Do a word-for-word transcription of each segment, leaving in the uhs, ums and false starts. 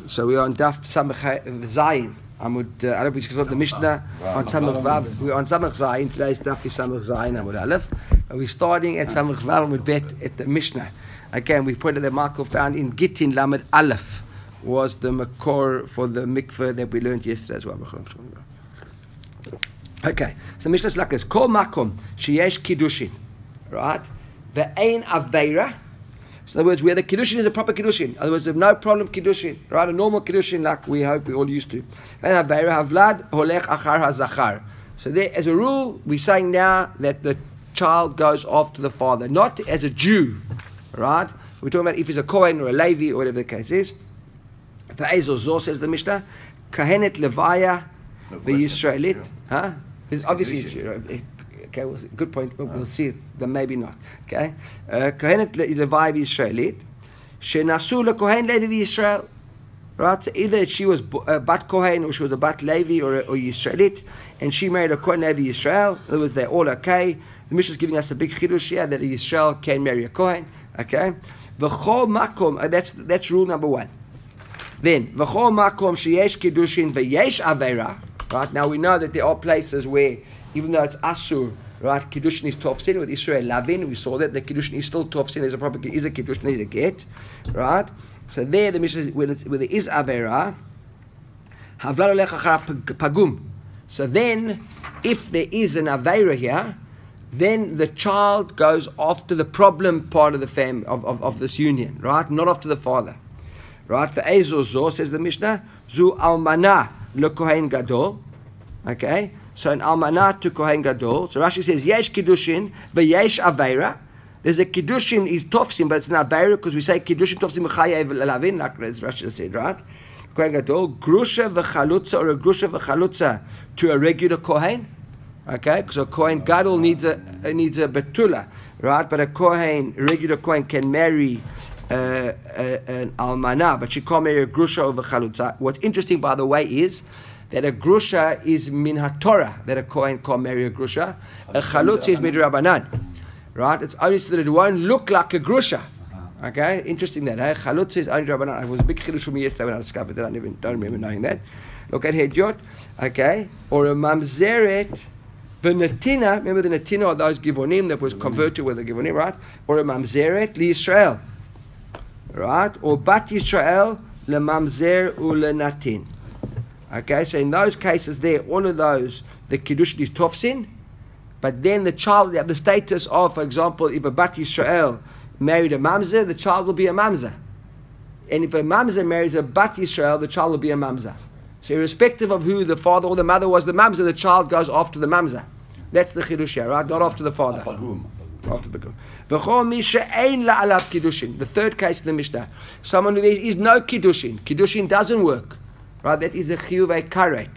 So we are on Daf Samach Zayin. Amud, uh, I don't know if we should the Mishnah on Samach Vav. We're on Samach Zayin. Today's Daf is Samach Zayin Amud Aleph. And we're starting at Samach Vav Amud Bet at the Mishnah. Again, we pointed that Marco found in Gittin Lamed Aleph was the makor for the mikveh that we learned yesterday as well. Okay, so Mishnah is like this: Kol makom sheyesh kiddushin, right? The ein aveira. So in other words, where the kiddushin is a proper kiddushin. In other words, there's no problem kiddushin, right? A normal kiddushin like we hope we all used to. And aveira havlad holech achar hazachar. So there, as a rule, we're saying now that the child goes after the father, not as a Jew, right? We're talking about if he's a Kohen or a Levi or whatever the case is. V'ezel zor, says the Mishnah, kahenet levaya v'yisraelit, huh? It's obviously, okay, we'll see. Good point. We'll, we'll see it, but maybe not. Okay, kahenet levaya v'yisraelit, shenasu lekohen Levi v'Yisrael. Right, so either she was a bat Kohen or she was a bat Levi or or Yisraelit, and she married a Kohen Levi Yisrael. In other words, they're all okay. The Mishnah is giving us a big chidush here that a Yisrael can marry a Kohen. Okay, v'chol makom. Uh, that's that's rule number one. Then v'chol makom sheyesh kiddushin v'yesh avera. Right, now we know that there are places where, even though it's asur, right, kiddushin is tofsin with Israel lavin. We saw that the kiddushin is still tofsin. There's a proper is a kiddushin they need to get, right. So there, the Mishnah, where, where there is avera, havlad olech achar pagum. So then, if there is an avera here, then the child goes after the problem part of the family of, of, of this union, right? Not after the father, right? For Ezozo, says the Mishnah, zu almana lekohen gadol. Okay, so an almana to kohen gadol. So Rashi says yesh kiddushin v'yesh avera. There's a kiddushin is tofsim, but it's not avera because we say kiddushin tofsim chayev lavin, like Rashi said, right? Kohen gadol grusha v'chalutza or a grusha v'chalutza to a regular kohen. Okay, because a kohen gadol needs a needs a betula, right? But a kohen, a regular kohen, can marry uh, uh, an almana, but she can't marry a grusha over chalutza. What's interesting, by the way, is that a grusha is min haTorah, that a kohen can't marry a grusha. A chalutza is midrabanan, right? It's only so that it won't look like a grusha. Okay, interesting that. Eh? Chalutza is only drabanan. It was a big chidush for me yesterday when I discovered that. I never, don't remember knowing that. Look at Hediot, okay, or a mamzeret. The Natina, remember the Natina are those Givonim that was converted with the Givonim, right? Or a Mamzeret li Yisrael, right? Or Bat Yisrael le Mamzer u le Natin. Okay, so in those cases there, all of those, the Kiddush is Tofsin, but then the child, they have the status of, for example, if a Bat Yisrael married a Mamzer, the child will be a Mamzer. And if a Mamzer marries a Bat Yisrael, the child will be a Mamzer. So irrespective of who the father or the mother was, the Mamzer, the child goes after the Mamzer. That's the chidush here, right? Not after the father. After the V'chol mi she'ein la'alav kiddushin. The third case in the Mishnah, someone who there is no kiddushin. Kiddushin doesn't work, right? That is a chiyuvei karet,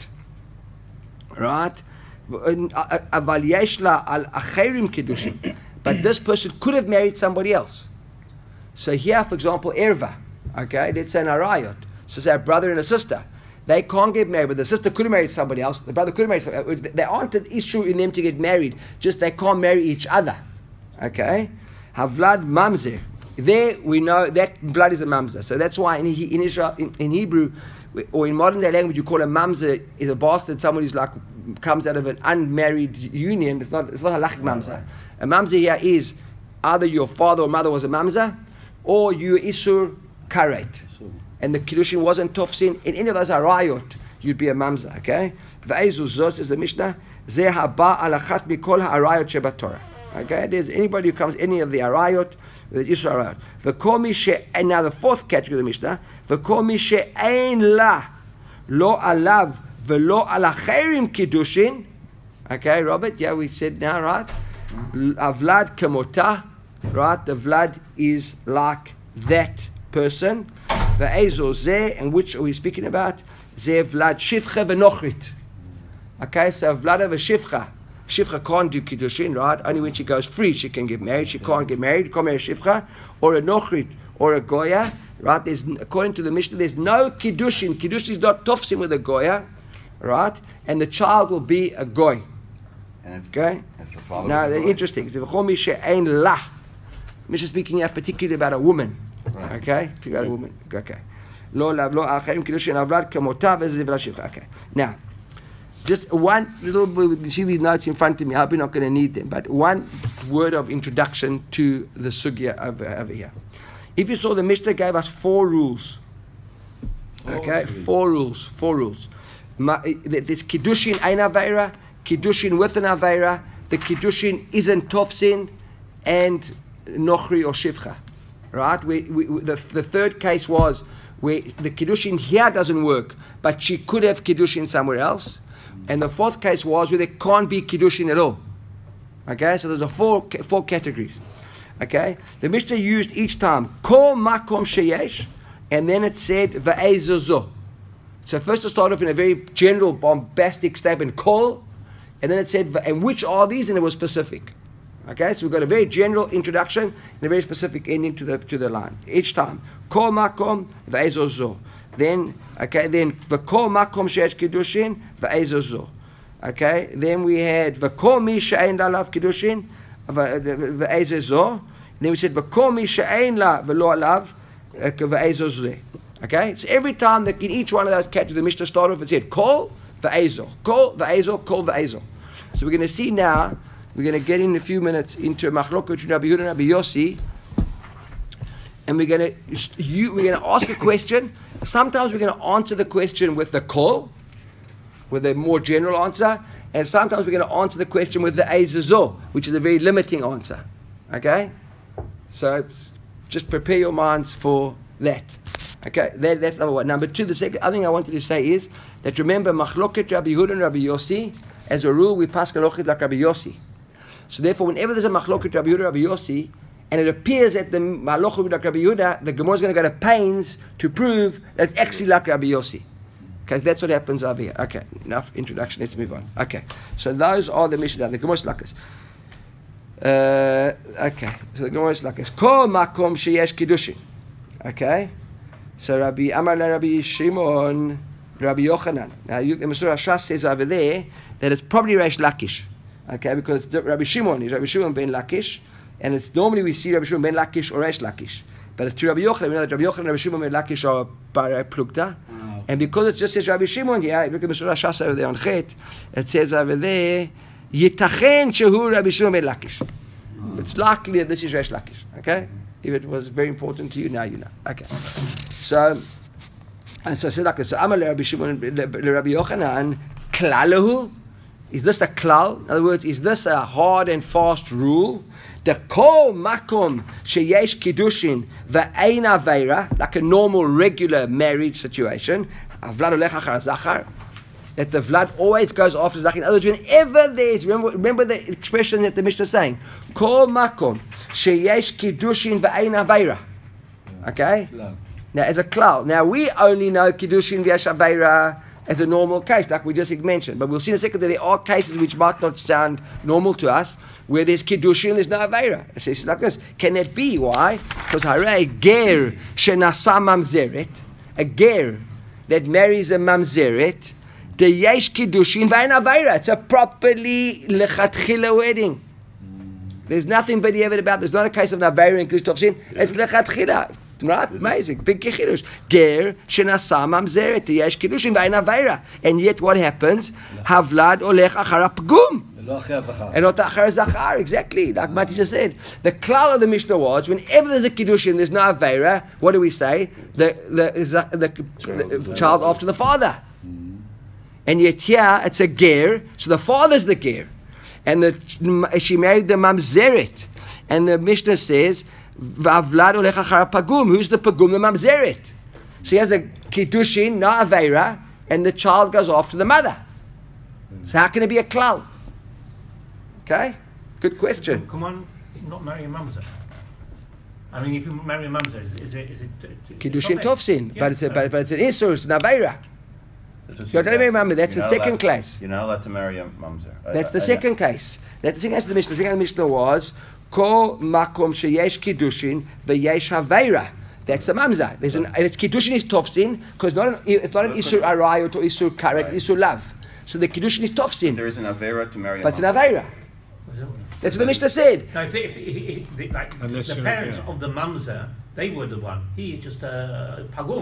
right? Aval yesh la al acherim kiddushin. But this person could have married somebody else. So here, for example, erva. Okay, let's say an arayot. So say a brother and a sister. They can't get married, but the sister could have married somebody else. The brother could have married somebody else. There aren't an issue in them to get married. Just they can't marry each other. Okay? Havlad mamzer. There we know that blood is a mamzer. So that's why in, in Israel, in, in Hebrew, or in modern day language, you call a mamzer is a bastard. Someone who's like comes out of an unmarried union. It's not. It's not a halachic mamzer. A mamzer here is either your father or mother was a mamzer, or you isur karet. And the kiddushin wasn't tofsin, in any of those arayot, you'd be a mamza, okay? V'ezu zos is the Mishnah, zeh haba alachat mikol ha'arayot shebat Torah. Okay? There's anybody who comes, any of the arayot, there's Yisrael arayot. V'kol mi she, and now the fourth category of the Mishnah, v'kol mi she'ein la, lo alav, v'lo alacherim kiddushin. Okay, Robert? Yeah, we said now, right? Avlad kamotah, right? The vlad is like that person. Ve'ezo zeh, and which are we speaking about? Zeh vlad shivcha v'nochrit. Okay, so vlada v'shivcha. Shivcha can't do kiddushin, right? Only when she goes free she can get married. She can't get married. Can't marry a shivcha or a nochrit or a goya, right? There's, according to the Mishnah, there's no kiddushin. Kiddushin is not tofsim with a goya, right? And the child will be a goy. Okay. Now, interesting. V'chol la. Mishnah speaking here particularly about a woman. Right. Okay, if you got a woman, okay. לא לאו, לא האחרים, קידושין הוולד כמותיו, איזה זבלה שפחה. Okay. Now, just one little, you see these notes in front of me, I hope you're not going to need them, but one word of introduction to the sugya over, over here. If you saw, the Mishnah gave us four rules. Okay, four rules, four rules. There's Kiddushin ein Aveira, Kiddushin with an Aveira, the Kiddushin isn't Tofsin, and Nochri or Shivcha. Right? We, we, the, the third case was where the Kiddushin here doesn't work, but she could have Kiddushin somewhere else. And the fourth case was where there can't be Kiddushin at all. Okay, so there's a four, four categories. Okay, the Mishnah used each time Kol Makom Sheyesh, and then it said Va'ezozo. So first it started off in a very general, bombastic statement, Kol, and then it said, and which are these? And it was specific. Okay, so we've got a very general introduction and a very specific ending to the to the line. Each time, Kol Makom Va'ezozo. Then, okay, then V'kol Makom Sheyesh Kiddushin Va'ezozo. Okay, then we had V'kol Mi She'ein La Alav Kiddushin Va'ezozo. Then we said V'kol Mi She'ein La V'lo Alav Va'ezozo. Okay, so every time that in each one of those categories, the Mishnah started off, it said Kol Va'ezo, Kol Va'ezo, Kol Va'ezo. So we're going to see now, we're going to get in a few minutes into a machlokah between Rabbi Yehuda and Rabbi Yossi, and we're going to you, we're going to ask a question. Sometimes we're going to answer the question with the Kol, with a more general answer, and sometimes we're going to answer the question with the Eizazo, which is a very limiting answer. Okay, so it's, just prepare your minds for that. Okay, that, that's number one. Number two, the second other thing I wanted to say is that remember, Machloket Rabbi Yehuda and Rabbi Yossi, as a rule, we pass Halachot like Rabbi Yossi. So therefore, whenever there's a Machloket Rabbi Yehuda and Rabbi Yossi, and it appears that the Halachot like Rabbi Yehuda, the Gemara is going to go to pains to prove that it's actually like Rabbi Yossi. Okay, that's what happens over here. Okay, enough introduction, let's move on. Okay, so those are the Mishnah, the Gemara is like this. Uh, okay, so the Gemara is like this. Kol makom sheyesh kiddushin. Okay, so Rabbi Amar la Rabbi Shimon, Rabbi Yochanan. Now, you, the Masur Hashas says over there that it's probably Reish Lakish. Okay, because it's Rabbi Shimon is Rabbi Shimon ben Lakish, and it's normally we see Rabbi Shimon ben Lakish or Reish Lakish. But it's to Rabbi Yochanan. We know that Rabbi Yochanan and Rabbi Shimon ben Lakish are Barai Plukta. Oh. And because it just says Rabbi Shimon here, look at Masur Hashas over there on Chet, it says over there, Yitachen shehu Rabbi Shimon ben Lakish. Oh. It's likely that this is Reish Lakish. Okay? If it was very important to you, now you know. Okay. So, and so I said like this. So Amar Rabbi Shimon, Rabbi Yochanan, klalahu. Is this a klal? In other words, is this a hard and fast rule? The kol makom sheyesh kiddushin ve'ein aveira, like a normal, regular marriage situation. Avlad olech achar zachar. That the vlad always goes after zachar. In other words, whenever there's, remember, remember the expression that the Mishnah is saying, kol makom sheyesh kiddushin ve'ein aveira. Okay? Now, as a klal. Now, we only know kiddushin ve'esh aveira as a normal case, like we just mentioned. But we'll see in a second that there are cases which might not sound normal to us, where there's kiddushin and there's no aveira. It's like this. Can that be? Why? Because hare ger shenasa mamzeret, a ger that marries a mamzeret, the yesh kiddushin ve'ein aveira. It's a properly lechatchila wedding. There's nothing but evident about. There's not a case of an aveira and kiddushin. It's lechatchila. Right? Amazing. Big kiddush. Ger shenasa mamzeret yesh kiddushin ve'ein aveira. And yet what happens? Havlad olech achar hapgum. And not achar zachar. Exactly. Like Mati just said. The klal of the Mishnah was, whenever there's a kiddushin, there's no aveira, what do we say? The, the, the, the, the child after the father. And yet here, it's a ger, so the father's the ger. And the, she married the mamzeret. And the Mishnah says, V'avlad olech achar pagum. Who's the pagum? The mamzeret. So he has a kiddushin, no aveira, and the child goes off to the mother. So how can it be a klal? Okay, good question. Come on, not marry a mamzer. I mean, if you marry a mamzer, is, is it is it? it kiddushin tofsin, yeah. but it's a, but, but it's an isur, it's an aveira. You're not marry a mamzer. That's the second case. You're not allowed to marry a mamzer. That's the second case. That's the second case of the Mishnah. The second case of the Mishnah was Kol makom sheyesh kiddushin ve'yesh haveira. That's the mamzer. There's an, and it's kiddushin is tofsin because not an, it's not an isur arayot or isur karet, right. Isur lav. So the kiddushin is tofsin. There is an aveira to marry a but it's an aveira. That's what the Mishnah said. No, if, if, if, if, if, like, the parents yeah. of the mamzer, they were the one. He is just a pagum.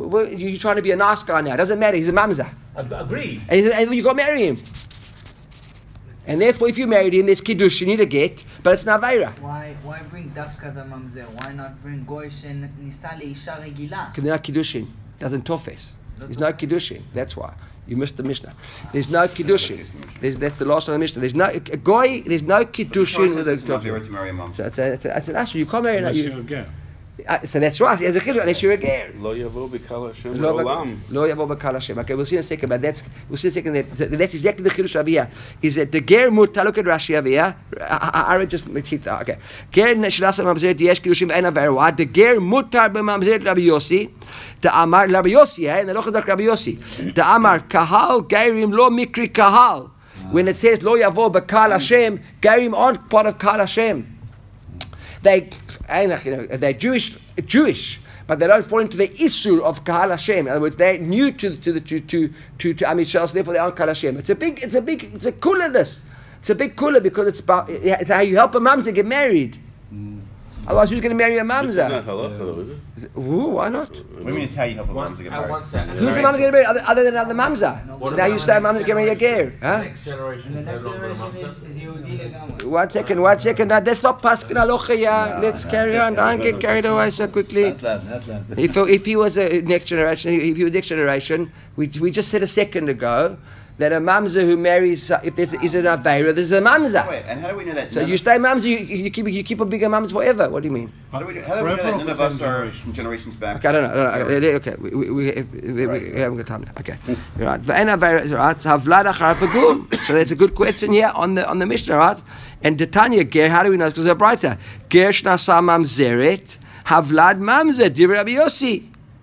Well, you're trying to be a nice guy now. It doesn't matter. He's a mamzer. Ag- Agreed. And, and you got to marry him. And therefore, if you married him, there's kiddush, you need a get, but it's not Aveira. Why why bring dafka the mamzer? Why not bring goy shen nisa leisha regila? Because they're not kiddushin. Doesn't tofes. There's no kiddushin. That's why. You missed the Mishnah. There's no kiddushin. There's, that's the last of the Mishnah. There's no, a goy, there's no kiddushin with a It's Mavera tofes. to marry a mamzer. So it's, a, it's, a, it's an issue. You can't marry Unless you, you're a ger. uh, So that's right. As a kiddush, unless you're a ger. Lo yavo b'kal Hashem Lo olam. lo yavo b'kal Hashem. Okay, we'll see in a second, but that's we'll see in a second. That, that- that's exactly the chiddush over here. Is that the ger mutar? Look at Rashi over here. I, I, I just repeat that. Okay, ger neshlas mamzer diyesh kiddushim ein averwa. The ger mutar b'mamzer Rabbi Yossi. The Amar Rabbi Yossi, eh? And the lochad Rabbi Yossi. The Amar kahal gerim lo mikri kahal. When it says lo yavo b'kal Hashem, gerim aren't part of kal Hashem. They, you know, they're Jewish, Jewish, but they don't fall into the issue of Kahal Hashem. In other words, they're new to to the to to to, to Am Yisrael, so therefore they aren't Kahal Hashem. It's a big, it's a big, it's a cooler this. It's a big cooler because it's about it's how you help a mamzer get married. Otherwise, who's going to marry a This is not mamzer? halacha though, is it? Ooh, why not? What do you mean it's how you help a One, mamzer get uh, married? one second. Who's the mamzer going to marry other, other than other mamzer? So What now you about say the mamzer next can marry a ger, generation? huh? Next generation And the is no next longer a generation mamzer. is, is Yehudi legamre. One second, one second. Now, let's not pass halacha. Yeah, let's carry on. Don't get carried away so quickly. If, if he was a next generation, if he was next generation, we, we just said a second ago that a mamzer who marries, if there's is an aveira, there's a mamzer. Wait, and how do we know that? So none you of- stay mamzer, you, you keep you keep a bigger mamzer forever. What do you mean? How do we, do- how do we know that Forever none or of for us ten are generations? from generations back? Okay, I don't know. I don't know. Okay, we, we, we, we, we, we haven't got time now. Okay, right. Ve'en aveira, right? Havlad achar pagum. So that's a good question here on the on the Mishnah, right? And the Tanya ger, how do we know? Because they're brighter. Ger shnasa mamzeret, havlad mamzer, divrei Rabbi Yossi.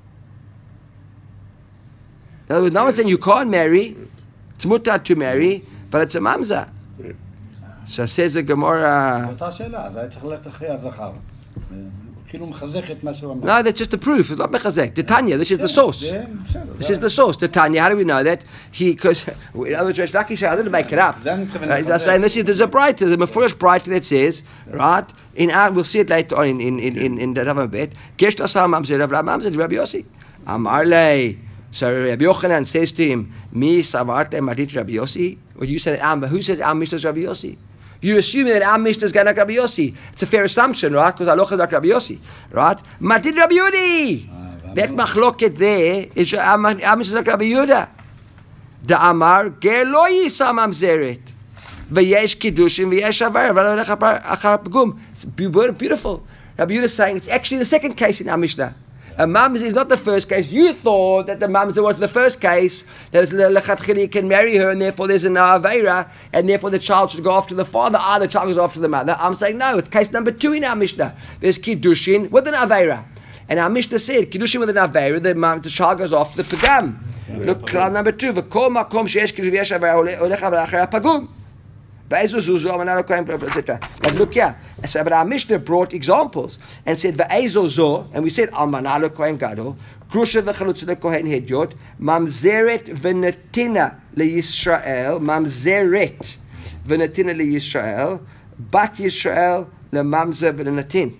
In other words, no one's saying you can't marry. It's mutar to marry, but it's a mamzer. So says the Gemara. אותה שאלה, זה היה צריך ללכת אחרי הזכר. כאילו מחזק את מה שהוא אמר. No, that's just the proof. It's not mechazek. The Tanya, this is the source. זה בסדר. This is the source. The Tanya, how do we know that? He, because, in other words, Lucky I didn't make it up. זה אני מתכוון Right, לחזק. I'm saying this is, there's a brighter, the Mefurish brighter that says, right, in our, we'll see it later on in, in, in, in, in the Rav Bet, Gesh Tasar Mamzer, Rav Mamzer, Rabbi Yossi. Amar lei. So Rabbi Yochanan says to him, Mi Savarte Madit Rabbi Yossi? Or you say that, Am, who says Am Mishnah is Rabbi Yossi? You're assuming that Am Mishnah is going like Rabbi Yossi. It's a fair assumption, right? Because Alocha is like Rabbi Yossi, right? Madit Rabbi Yudi! That machloket there is Am Am Mishnah is like Rabbi Yehuda. The Amar, Ger lo yisa mamzeret. V'yesh kiddushin v'yesh avar v'lo yelech achar pagum. It's beau- beautiful. Rabbi Yehuda is saying it's actually the second case in our Mishnah. A mamzer is not the first case. You thought that the mamzer was the first case, that lechatchili can marry her, and therefore there's an aveira, and therefore the child should go after the father. Ah, the child goes after the mother. I'm saying no. It's case number two in our Mishnah. There's kiddushin with an aveira, and our Mishnah said kiddushin with an aveira. The, mam- the child goes after the pagam. Look, klal number two. V'kol makom sheyesh kiddushin v'yesh aveira olech avar achar pagum. But look here, so, but our Mishnah brought examples and said V'ezozo, and we said Almanalo Kohen Gadol, Grusha v'chalutza Kohen Hedyot, Mamzeret v'netina leYisrael, Mamzeret v'netina leYisrael, Bat Yisrael leMamzer v'netin.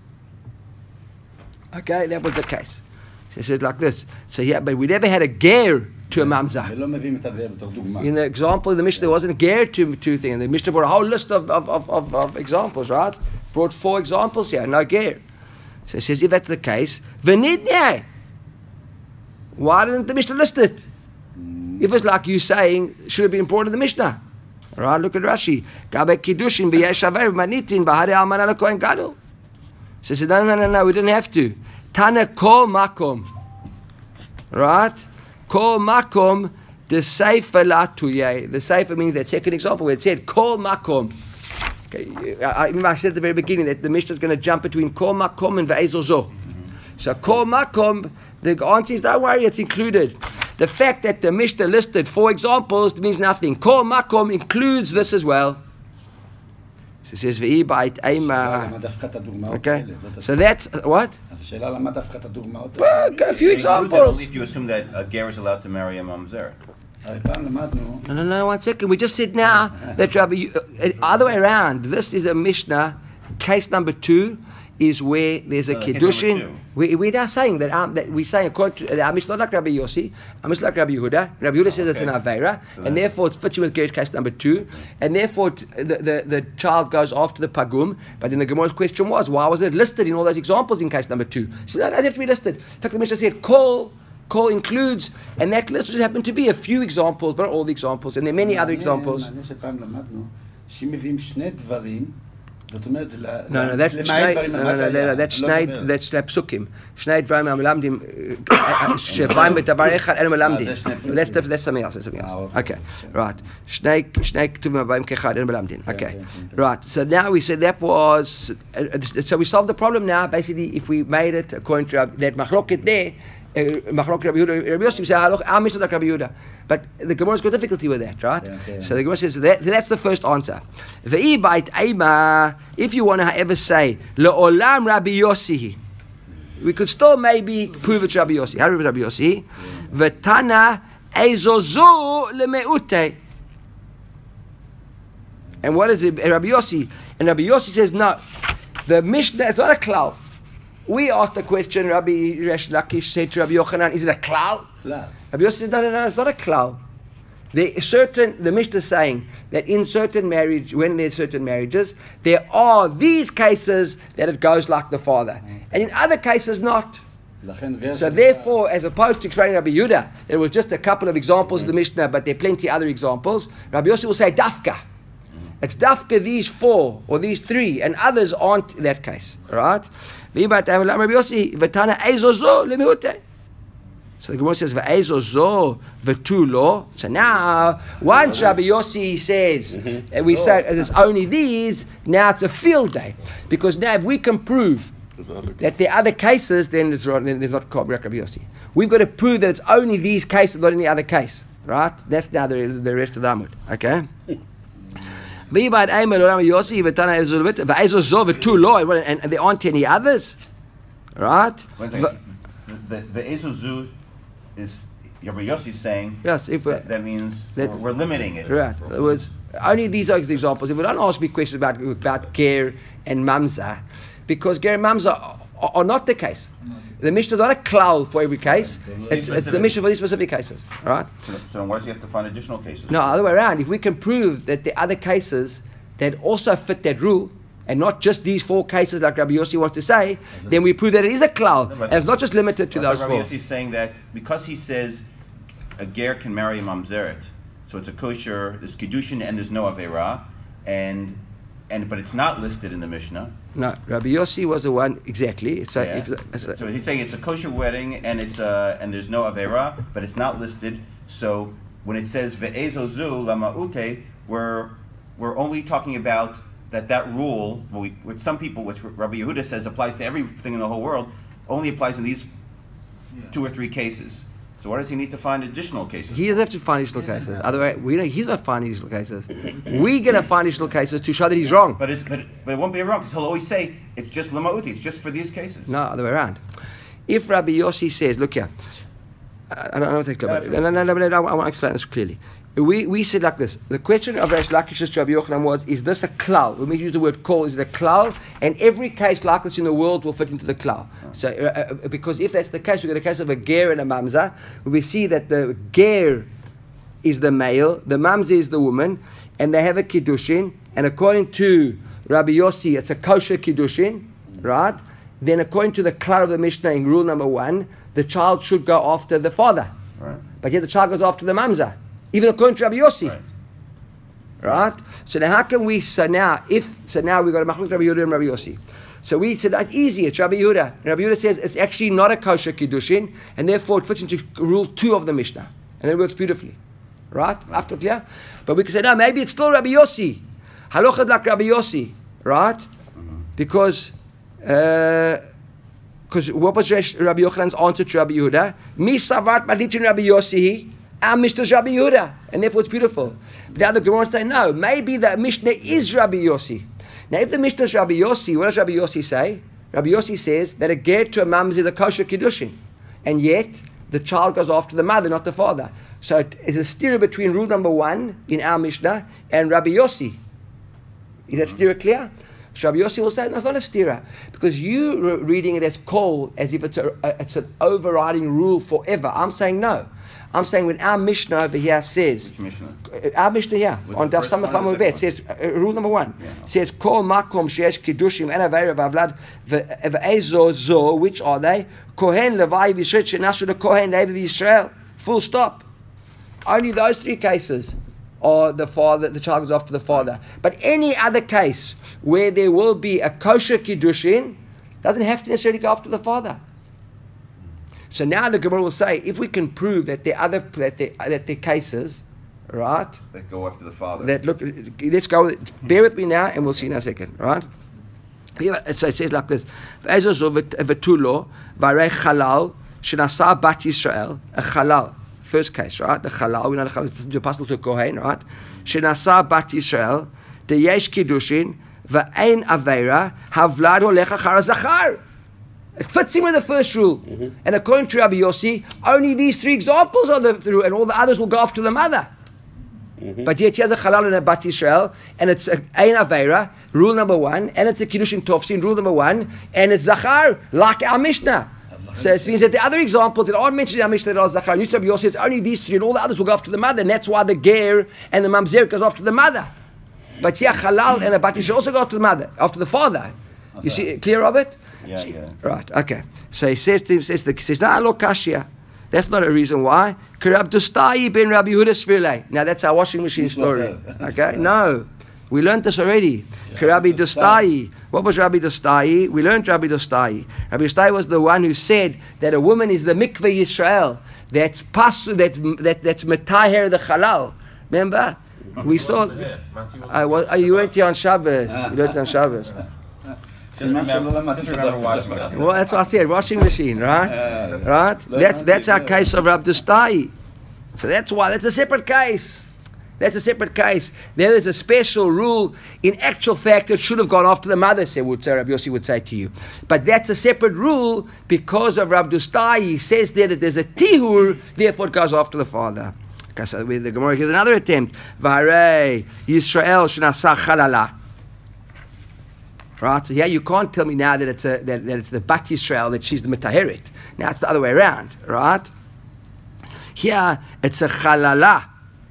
Okay, that was the case. So it says like this. So yeah, but we never had a ger to a mamzer. ולא מביאים את הבאר בתור דוגמה. In the example in the Mishnah, there wasn't a ger to two things. The Mishnah brought a whole list of, of, of, of, of examples, right? Brought four examples here, no ger. So it says, if that's the case, v'nidnei. Why didn't the Mishnah list it? If it's like you saying, should have been brought in the Mishnah. Right, look at Rashi. Gabe kiddushin b'yesh aver manitin b'hare almana lekohen gadol. So he said, no, no, no, no, we didn't have to. Tana kol makom. Right? Kol makom, the seifa la tuyeh. The seifa means that second example where it said kol makom. Okay, I, I remember I said at the very beginning that the Mishnah is going to jump between kol makom and ve'ezozo. So kol makom, the answer is don't worry, it's included. The fact that the Mishnah listed four examples means nothing. Kol makom includes this as well. So it says ve'i ba'it eima. למה דווקא את הדוגמאות Okay, האלה? זאת so that's what? אז השאלה למה דווקא את הדוגמאות Well, האלה? okay, a few If you include that, examples. only if you assume that a ger is allowed to marry a mamzer. הרי פעם למדנו, No, no, no, one second. We just said now that Rabbi, uh, uh, other way around. This is a Mishnah, case number two, is where there's a So, case kiddushin. number two. We, we're now saying that, um, that we're saying according to, uh, Amish not like Rabbi Yossi, Amish like Rabbi Yehuda. Rabbi Yehuda says it's an okay. Aveira, So and then- therefore it fits in with Gerish case number two, and therefore t- the, the, the child goes after the Pagum, but then the Gemara's question was, why was it listed in all those examples in case number two? So that doesn't have to be listed. In fact, the Mishnah said, call, call includes, and that list just happened to be a few examples, but not all the examples, and there are many other examples. מעניין שפעם למדנו, שמביאים שני דברים, זאת אומרת, No, no, that's למעט Shnei, דברים, no, מה no, זה no, היה? that's לא Shnei, מדבר. that's Shnei Psukim. Shnei Dvarim HaMelamdim, שבאים בדבר אחד, אין מלמדים. זה שני פסוקים. That's different, that's something else, that's something else. Ah, okay. Okay, right. Shnei, Shnei Ketuvim הבאים כאחד, אין מלמדים. Okay, okay, okay. right. So now we said that was, uh, uh, so we solved the problem now, basically, if we made it according to Rab- that Machloket there, uh, Machloket Rabbi Yehuda, Rabbi Yossi, we say, Halach, our Mishnah like Rabbi Yehuda. But the Gemara's got difficulty with that, right? Yeah, okay. So the Gemara says that, that's the first answer. Ve'i bait eima, if you want to however say le'olam Rabbi Yossi, we could still maybe prove it's Rabbi Yossi. How do we prove Rabbi Yossi? V'tana ezozu lemeute. And what is it? Rabbi Yossi. And Rabbi Yossi says no. The Mishnah is not a klal. We asked the question. Rabbi Resh Lakish said to Rabbi Yochanan, "Is it a klal?" לא. Rabbi Yossi says, no, no, no, it's not a klal. There is certain, the Mishnah is saying that in certain marriage, when there's certain marriages, there are these cases that it goes like the father. And in other cases, not. לכן גר So שלך- therefore, as opposed to explaining Rabbi Yehuda, there was just a couple of examples of the Mishnah, but there are plenty other examples. Rabbi Yossi will say, dafka. It's dafka these four, or these three, and others aren't that case. Right? Rabbi Yossi, v'tana ezozo lemeute. So the Gemara says, "Ve'ezo zo v'tu lo." So now, once Rabbi Yossi says, and we say it's only these, now it's a field day, because now if we can prove that there are other cases, then it's not, then there's not Rabbi Yossi. We've got to prove that it's only these cases, not any other case, right? That's now the, the rest of the Amud, okay? V'ibad eimer lo Rabbi Yossi v'tana ezo v't ve'ezo zo v'tu lo, and and there aren't any others, right? One thing, the, the, the Ezozu is, Rabbi Yossi is saying, Yes, if we- that, that means that- we're, we're limiting it. Right. In other words, only these are the examples. If we don't ask me questions about about ger and mamza, because ger and mamza are, are, are not the case. The Mishnah is not a klal for every case. It's, it's the Mishnah for these specific cases. All right? So, so then why does he have to find additional cases? No, other way around. If we can prove that there are other cases that also fit that rule, and not just these four cases like Rabbi Yossi wants to say, then we prove that it is a klal. No, but- And it's not just limited to I thought those Rabbi four. Yossi is saying that because he says a ger can marry a mamzeret, so it's a kosher, there's kiddushin and there's no avera, and and but it's not listed in the Mishnah. No, Rabbi Yossi was the one, exactly. So, Yeah. if, So he's saying it's a kosher wedding and it's uh, and there's no avera, but it's not listed. So when it says ve'ezozu lamaute, we're we're only talking about that that rule, well, we, which some people, which Rabbi Yehuda says applies to everything in the whole world, only applies in these two or three cases. So why does he need to find additional cases? he doesn't have to find additional cases. Otherwise, we know he's not finding additional cases. We're going to find additional cases to show that he's wrong. But, it's, but, it- but it won't be wrong because he'll always say it's just lamauti, it's just for these cases. No, other way around. If Rabbi Yossi says, look here, I I don't know what to about it. No, no, no, no, no, no, I want to explain this clearly. We, we said like this. The question of Resh Lakish's to Rabbi Yochanan was, is this a klal? When we use the word call, is it a klal? And every case like this in the world will fit into the klal. So, uh, uh, because if that's the case, we've got a case of a ger and a mamza, where we see that the ger is the male, the mamza is the woman, and they have a kiddushin, and according to Rabbi Yossi, it's a kosher kiddushin, right? Then according to the klal of the Mishnah in rule number one, the child should go after the father. Right. But yet the child goes after the mamza, even according to Rabbi Yossi. Right. Right? So now how can we, so now, if, so now we've got a machlok Rabbi Yehuda and Rabbi Yossi. So we said, that's easy, it's Rabbi Yehuda. And Rabbi Yehuda says it's actually not a kosher kiddushin, and therefore it fits into rule two of the Mishnah. And it works beautifully. Right? Up to clear? But we can say, no, maybe it's still Rabbi Yossi. Halachad like Rabbi Yossi. Right? Because, uh, because what was Rabbi Yochanan's answer to Rabbi Yehuda? Mi savat maditin Rabbi Yossi, our Mishnah is Rabbi Yehuda, and therefore it's beautiful. But the other Gemara say, no, maybe the Mishnah is Rabbi Yossi. Now, if the Mishnah is Rabbi Yossi, what does Rabbi Yossi say? Rabbi Yossi says that a ger to a mamz is a kosher kiddushin, and yet the child goes after the mother, not the father. So it is a steer between rule number one in our Mishnah and Rabbi Yossi. Is that steer clear? So Rabbi Yossi will say, no, it's not a stira, because you are reading it as kol, as if it's, a, a, it's an overriding rule forever. I'm saying no. I'm saying when our Mishnah over here says, Which Mishnah? our Mishnah here, With on the Daf first one Samach or the Amud Bet, second says, uh, rule number one, Yeah. says, kol makom sheyesh kiddushim en avera v'avlad v'ezo zo, which are they? Kohen, Levi, V'yisrael, shenashu the Kohen, Levi, V'yisrael. Full stop. Only those three cases are the father, the child goes after the father. But any other case where there will be a kosher kiddushin doesn't have to necessarily go after the father. So now the Gemara will say, if we can prove that the other that the that the cases, right? That go after the father. That look, let's go. With, bear with me now, and we'll see in a second, right? Here, so it says like this: "V'ezozo varei chalal shenasa bat Yisrael." A chalal, first case, right? The chalal, we know the chalal is the apostle to Kohen, right? Shenasa bat Yisrael, the yesh kiddushin, v'ein avera havlad holech achar zachar. It fits in with the first rule. Mm-hmm. And according to Rabbi Yossi, only these three examples are the rule, and all the others will go after the mother. Mm-hmm. But yet he has a halal and a bat Yisrael, and it's a ein avera, rule number one, and it's a kiddushin tofsin, rule number one, and it's zachar, like our Mishnah. So it means that the other examples that aren't mentioned in our Mishnah that are zachar, and Rabbi Yossi says only these three, and all the others will go after the mother, and that's why the ger and the mamzer goes after the mother. But yeah, halal and a bat Yisrael also go after the mother, after the father. Okay. You see, clear, Robert? Yeah, yeah. Right, okay. So he says to him, says, the, he says, no, lo kashia. That's not a reason why. Kerab Dostai ben Rabbi Yehuda Svirle. Now that's our washing machine story. Okay? No. We learned this already. Rabbi Dostai. What was Rabbi Dostai? We learned Rabbi Dostai. Rabbi Dostai was the one who said that a woman is the mikveh Yisrael. That's pas, that, that, that's metaher the halal. Remember? We saw. I was, oh, you went here on Shabbos. You went on Shabbos. Just remember, just remember washing machine. Well, that's what I said, washing machine, right? Right? That's that's our case of Rabbi Dostai. So that's why, that's a separate case. That's a separate case. There is a special rule. In actual fact, it should have gone after the mother, say, would say, Rabbi Yossi would say to you. But that's a separate rule because of Rabbi Dostai. He says there that there's a tihur, therefore it goes after the father. Okay, so the Gemara gives another attempt. Varei Yisrael shenasa chalala. Right, so here you can't tell me now that it's a that, that it's the Bat Yisrael, that she's the Metaherit. Now it's the other way around, right? Here it's a Chalala,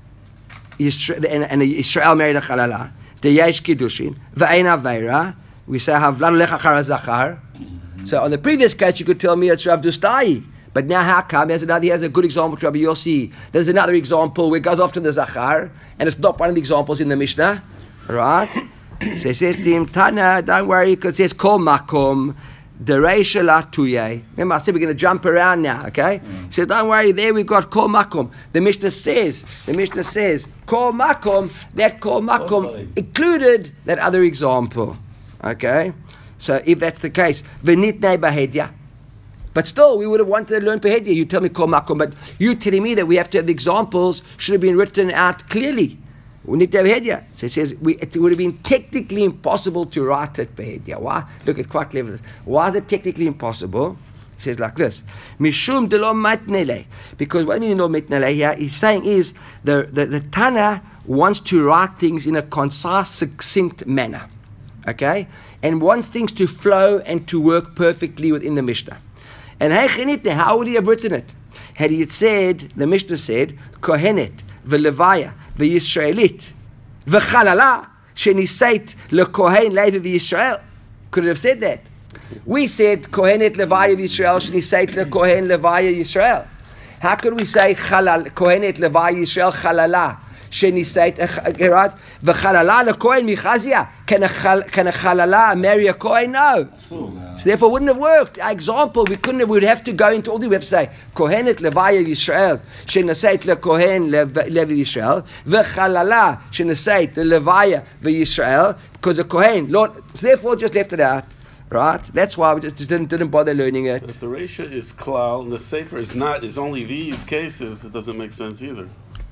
Yisrael, and, and Yisrael married a Chalala. The Yesh Kiddushin, V'ein Aveira. We say Havlan Lech Achar Zachar. So on the previous case, you could tell me it's Rav Dostai. But now how come? He has another. He has a good example to Rabbi Yossi. There's another example where it goes after the Zachar, and it's not one of the examples in the Mishnah, right? So he says to him, Tana, don't worry, because it says, Kol makom, dereisha la tuye. Remember, I said we're going to jump around now, okay? Mm. He says, don't worry, there we've got Kol makom. The Mishnah says, the Mishnah says, Kol makom, that Kol makom okay. included that other example, okay? So if that's the case, v'nitnei bahedya. But still, we would have wanted to learn bahedya. You tell me Kol makom, but you telling me that we have to have the examples should have been written out clearly. We need to have Behedya. So it says we, it would have been technically impossible to write it Behedya. Why? Look, it's quite clever. This. Why is it technically impossible? It says like this: Mishum de lo matnele. Because what do you know matnele here? He's saying is the, the the Tana wants to write things in a concise, succinct manner, okay, and wants things to flow and to work perfectly within the Mishnah. And how would he have written it? Had he said, the Mishnah said, Kohenet v'levaya v'Yisraelit v'chalala shenisait lekohen levi v'Yisrael. Could it have said that? We said Kohenet levaya v'Yisrael shenisait lekohen levaya Yisrael. How could we say Chalal Kohenet levaya Yisrael chalala shenisait right v'chalala lekohen michazia? Can a can a chalala marry a kohen? No. So therefore, it wouldn't have worked. Our example, we couldn't have, we'd have to go into all the, we have to say, Kohenet levaya Yisrael, shenesait lekohen levi Yisrael, v'chalala, shenesait levaya v'Yisrael, because the Kohen, Lord, so therefore just left it out, right? That's why we just, just didn't, didn't bother learning it. But if the ratio is klal and the sefer is not, is only these cases, it doesn't make sense either.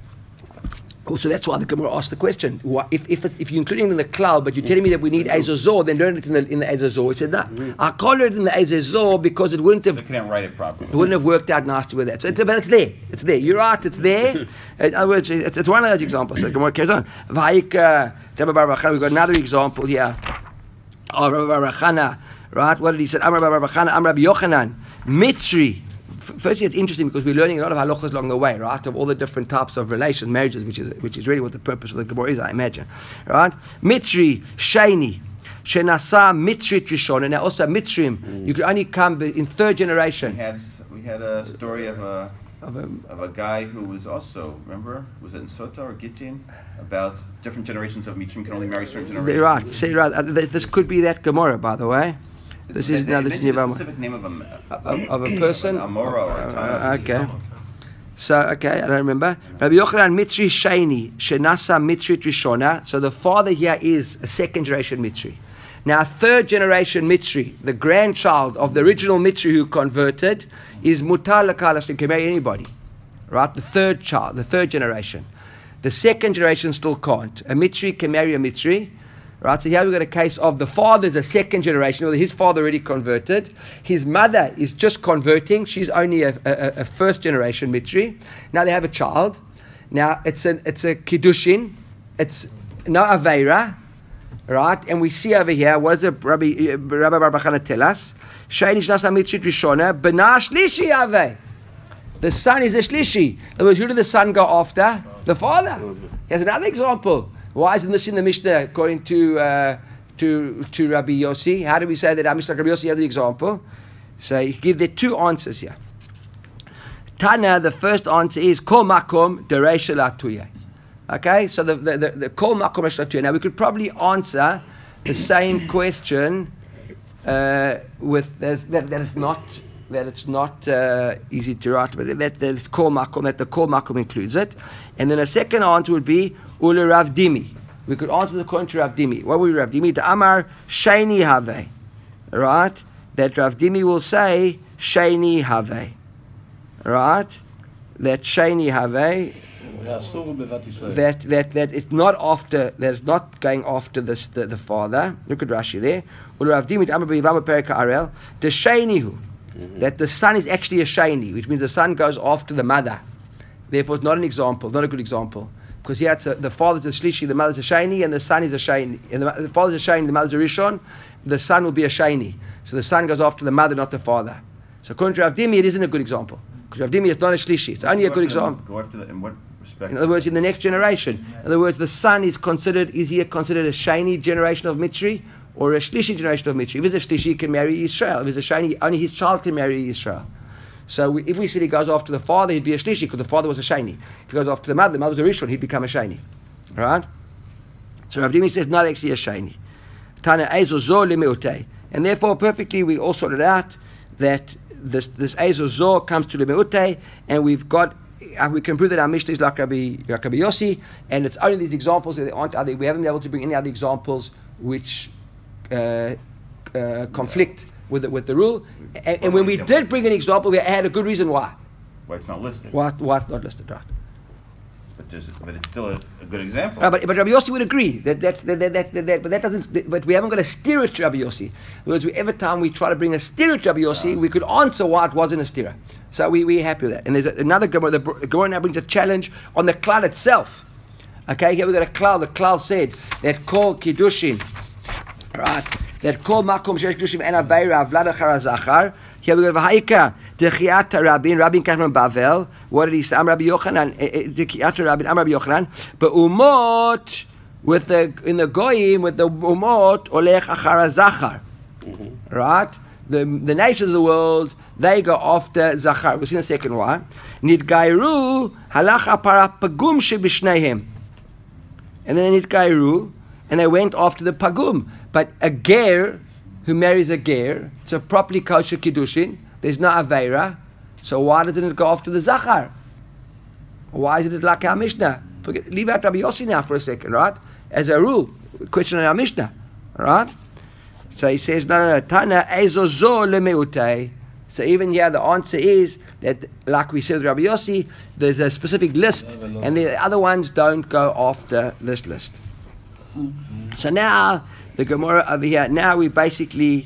Also, that's why the Gemara asked the question. If if, if you're including it in the cloud, but you're telling me that we need Ezazor, then learn it in the, in the Ezazor. It said, no, mm-hmm. I can't learn it in the Ezazor because it wouldn't have... They couldn't write it properly. It wouldn't have worked out nicely with that. So it's, but it's there. It's there. You're right, it's there. In other words, it's, it's one of those examples. So the Gemara carries on. We've got another example here Oh, Rabbi Chana, right? What did he say? Amar Rabbi Chana, Amar Rabbi Yochanan, Mitri. Firstly, it's interesting because we're learning a lot of halachas along the way, right? Of all the different types of relations, marriages, which is which is really what the purpose of the Gemara is, I imagine, right? Mitri, Sheni, Shenasa, Mitri Trishon, and also Mitrim. Mm. You could only come in third generation. We had we had a story of a of a, of a guy who was also, remember, was it in Sota or Gittin, about different generations of Mitrim can only marry certain generations. Right. See, right. Uh, this could be that Gemara, by the way. This is they, now they this is a specific name of a of, of a person. Like Amora or a uh, okay. So okay, I don't remember. Rabbi Yochanan Mitri Sheni Shenasa Mitri Trishona. So the father here is a second generation Mitri. Now third generation Mitri, the grandchild of the original Mitri who converted, is Mutar Lakalash, can marry anybody. Right? The third child, the third generation. The second generation still can't. A Mitri can marry a Mitri. Right, so here we've got a case of the father's a second generation, well, his father already converted. His mother is just converting. She's only a, a, a first generation Mitri. Now they have a child. Now it's a, it's a Kiddushin. It's no Aveira. Right, and we see over here, what does the Rabbi Rabbi Bar Bachana tell us? Sheinish nasa Mitri Rishona, Bena Shlishi Ave. The son is a Shlishi. In other words, who did the son go after? The father. Here's another example. Why isn't this in the Mishnah according to uh, to to Rabbi Yossi? How do we say that our Mishnah Rabbi Yossi has the example? So you give there two answers here. Tana, the first answer is Kol Makom Dereisha Latuye. Okay, so the the, the, the Kol Makom Dereisha Latuye. Now we could probably answer the same question uh, with that, that that it's not that it's not uh, easy to write, but that that Kol Makom, that the Kol Makom includes it. And then a second answer would be Ule Rav Dimi. We could answer the question to Rav Dimi. What would be Rav Dimi? The Amar Sheni Have. Right? That Rav Dimi will say Sheni Have. Right? That Sheni Have. That that that it's not after. That it's not going after this the, the father. Look at Rashi there. Ule Rav Dimi the Amar B'Yivam Perika Arel. The Shenihu. That the son is actually a Sheni, which means the son goes after the mother. Therefore, it's not an example, not a good example. Because here it's a, the father's a Shlishi, the mother's a Shani, and the son is a Shani. And the, the father's a Shani, the mother's a Rishon, the son will be a Shani. So the son goes after the mother, not the father. So according to Rav Dimi, it isn't a good example. Because Rav Dimi is not a Shlishi, it's only a good example. Go after that in what respect? In other words, in the next generation. In other words, the son is considered, is he considered a Shani generation of Mitri, or a Shlishi generation of Mitri? If it's a Shlishi, he can marry Yisrael. If it's a Shani, only his child can marry Yisrael. So we, if we said he goes after the father, he'd be a Shlishi, because the father was a Shani. If he goes after the mother, the mother was a Rishon, he'd become a Shani. Right? So Rav Dimi says, not actually a Shani. Tana Ezo Zo Lemeutei. And therefore, perfectly, we all sorted out that this this Ezo Zo comes to Lemeutei, and we've got, uh, we can prove that our Mishnah is like Rabbi, like Rabbi Yossi, and it's only these examples that there aren't other, we haven't been able to bring any other examples which uh, uh, conflict with the, with the rule. And, and when we did bring an example, we had a good reason why. Why it's not listed. Why, why it's not listed, right? But there's, but it's still a, a good example. Uh, but, but Rabbi Yossi would agree that that, that, that, that, that, that but that doesn't. That, but we haven't got a steer to Rabbi Yossi. In other words, every time we try to bring a steer to Rabbi Yossi, we could answer why it wasn't a steer. So we we're happy with that. And there's a, another Gemara. The Gemara now brings a challenge on the cloud itself. Okay, here we got a cloud. The cloud said that called Kiddushin, right? That called Makom Shesh Kiddushin and Aveira Avlad Achar Zachar. Here we go. V'haika Dechiat Rabin Rabin came from Bavel. What did he say? Am Rabbi Yochanan Dechiat Rabin Am Rabbi Yochanan. But Umot with the in the Goyim with the Umot Olech Achar Zachar. Right. The the nations of the world, they go after Zachar. We'll see in the second one. Nidgairu halacha para pagum shebishnehem. And then Nidgairu, and they went after the pagum. But a ger who marries a ger, it's a properly kosher kiddushin. There's no aveira. So why doesn't it go after the Zachar? Why is it like our Mishnah? Forget, leave out Rabbi Yossi now for a second, right? As a rule, question on our Mishnah, right? So he says, no, no, no, Tana ezozo lemeutei. So even here, the answer is that, like we said with Rabbi Yossi, there's a specific list, and the other ones don't go after this list. So now, the Gemara over here, now we basically,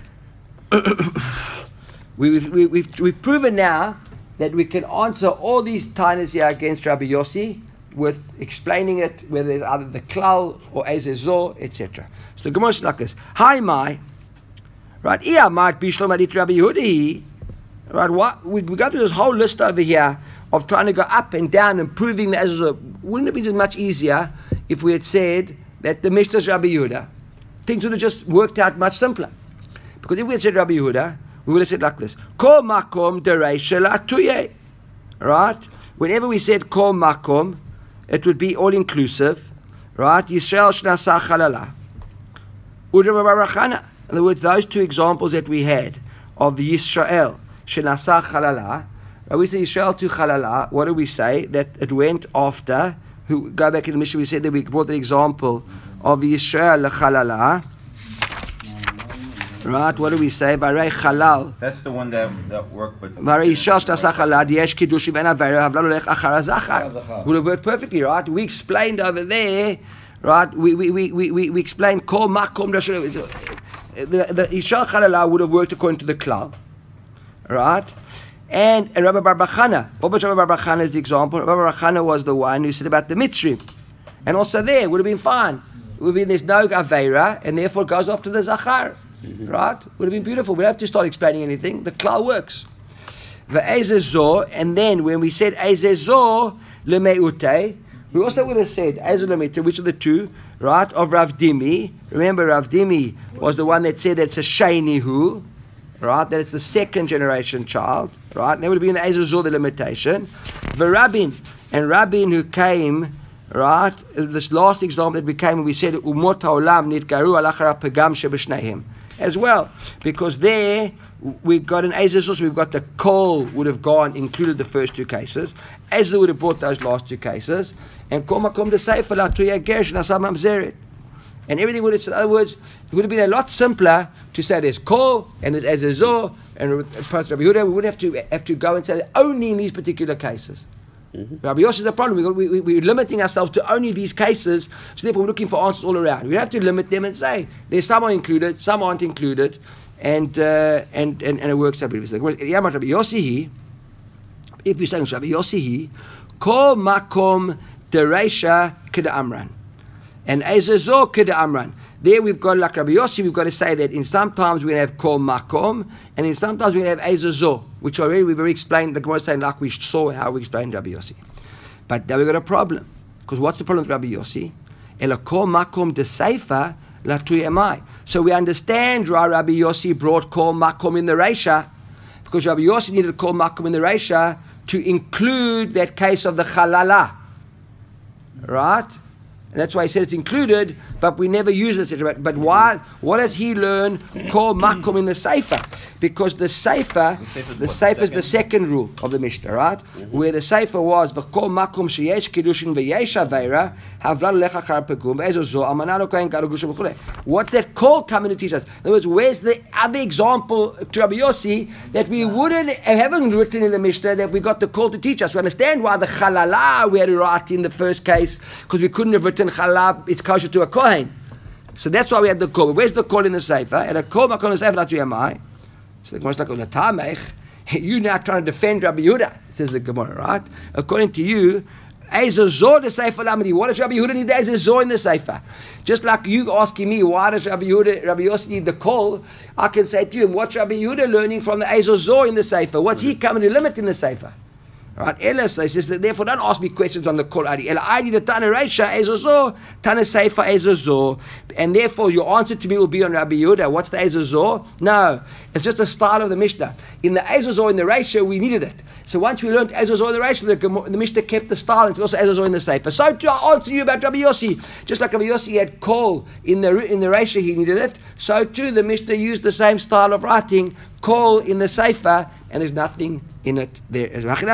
we've, we, we've, we've proven now that we can answer all these tainas here against Rabbi Yossi with explaining it, whether it's either the klal or ezezor, et cetera. So the Gemara is like this: Hi, my right. Iya might be Shlom Adit Rabbi Yehuda. Right. What we, we go through this whole list over here of trying to go up and down and proving the ezezor. Wouldn't it be just much easier if we had said that the Mishnah is Rabbi Yehuda? Things would have just worked out much simpler. Because if we had said Rabbi Yehuda, we would have said like this: Kol makom dereisha la'atuye. Right. Whenever we said kol makom, it would be all inclusive, right? Yisrael shnasa chalala. Udra barachana. In other words, those two examples that we had of the Yisrael shnasa chalala. We say Yisrael to chalala. What do we say? That it went after. Who go back in the Mishnah? We said that we brought the example of Yisrael chalala. Right, what do we say? Barei Chalal. That's the one that that worked, but Barei Yishal Shtasa Chalal, Yesh Kiddushim Ben Avera, Havla Lolech Achar HaZachar. Would have worked perfectly, right? We explained over there, right? We we we we, we explained Kol Makom. The the Yishal Chalala would have worked according to the klal, right? And, and Rabbi Bar Bachana. What was Rabbi Bar Bachana's example? Rabbi Bar Bachana was the one who said about the Mitzrim, and also there would have been fine. It would have been there's no Avera, and therefore it goes off to the Zachar. Mm-hmm. Right? Would have been beautiful. We don't have to start explaining anything. The klal works. Ve'ezezor, and then when we said ezezor lemeute, we also would have said ezezor lemeute, which are the two, right? Of Rav Dimi. Remember, Rav Dimi was the one that said that it's a sheinihu, right? That it's the second generation child, right? And that would have been the ezezor, the limitation. Ve'Rabin, and Rabin who came. Right, this last example that we came and we said umot haolam nitgaru alachar pagam shebeshneihim as well, because there we got an ezezor, we've got the kol would have gone included the first two cases, ezezor would have brought those last two cases, and kol makom de seifa la tuya gersh nasam mamzeret, and everything would have. In other words, it would have been a lot simpler to say there's kol and there's ezezor and Rabbi Yehuda. We wouldn't have to have to go and say only in these particular cases. Mm-hmm. Rabbi Yossi is a problem. We, we, we're limiting ourselves to only these cases, so therefore we're looking for answers all around. We have to limit them and say there's some are included, some aren't included, and uh, and, and and it works out beautifully. Rabbi Yossi, if you're saying Rabbi Yossi, kol makom dereisha keda amran, and ezezor keda amran. There we've got, like Rabbi Yossi, we've got to say that in sometimes we have kol makom, and in sometimes we have ezezor, which already we've already explained. The Gemara is saying like we saw how we explained Rabbi Yossi. But now we've got a problem. Because what's the problem with Rabbi Yossi? Ela kol makom de seifa la tuyamai. So we understand why Rabbi Yossi brought kol makom in the Reisha, because Rabbi Yossi needed kol makom in the Reisha to include that case of the chalala. Right? And that's why he said it's included, but we never use it. But why? What does he learn? Call makom in the Sefer, because the Sefer, the Sefer is the second rule of the Mishnah, right? Mm-hmm. Where the Sefer was the call makom sheyesh kiddushin veyesh avera havlan lecha char pegum ve'ezozo amanano kohen garu grusha b'chulei. What's that call coming to teach us? In other words, where's the other example to Rabbi Yossi that we wouldn't haven't written in the Mishnah that we got the call to teach us? We understand why the chalala we had to write in the first case because we couldn't have written chalab, it's kosher to a kohen. So that's why we had the call. But where's the call in the Sefer? And a call makom in the Sefer not to Yamai. So the Gemara is like, on the Tamech, you now trying to defend Rabbi Yehuda, says the Gemara, right? According to you, Ezazor the Sefer Lamadi. Why does Rabbi Yehuda need the Ezazor in the Sefer? Just like you asking me, why does Rabbi Yehuda, Rabbi Yossi need the call? I can say to you, what's Rabbi Yehuda learning from the Ezazor in the Sefer? What's he coming to limit in the Sefer? Right? Ella says that therefore don't ask me questions on the call Adi. Ella I need a Tana Reisha Ezazor, Tana Sefer Ezazor, and therefore your answer to me will be on Rabbi Yehuda. What's the Ezazor? No, it's just a style of the Mishnah. In the Ezazor in the Reisha we needed it. So once we learned Ezazor in the Reisha, the, the Mishnah kept the style and it's also Ezazor in the Sefer. So to answer you about Rabbi Yossi, just like Rabbi Yossi had call in the in the Reisha he needed it. So too the Mishnah used the same style of writing, call in the Sefer, and there's nothing in it there. That's the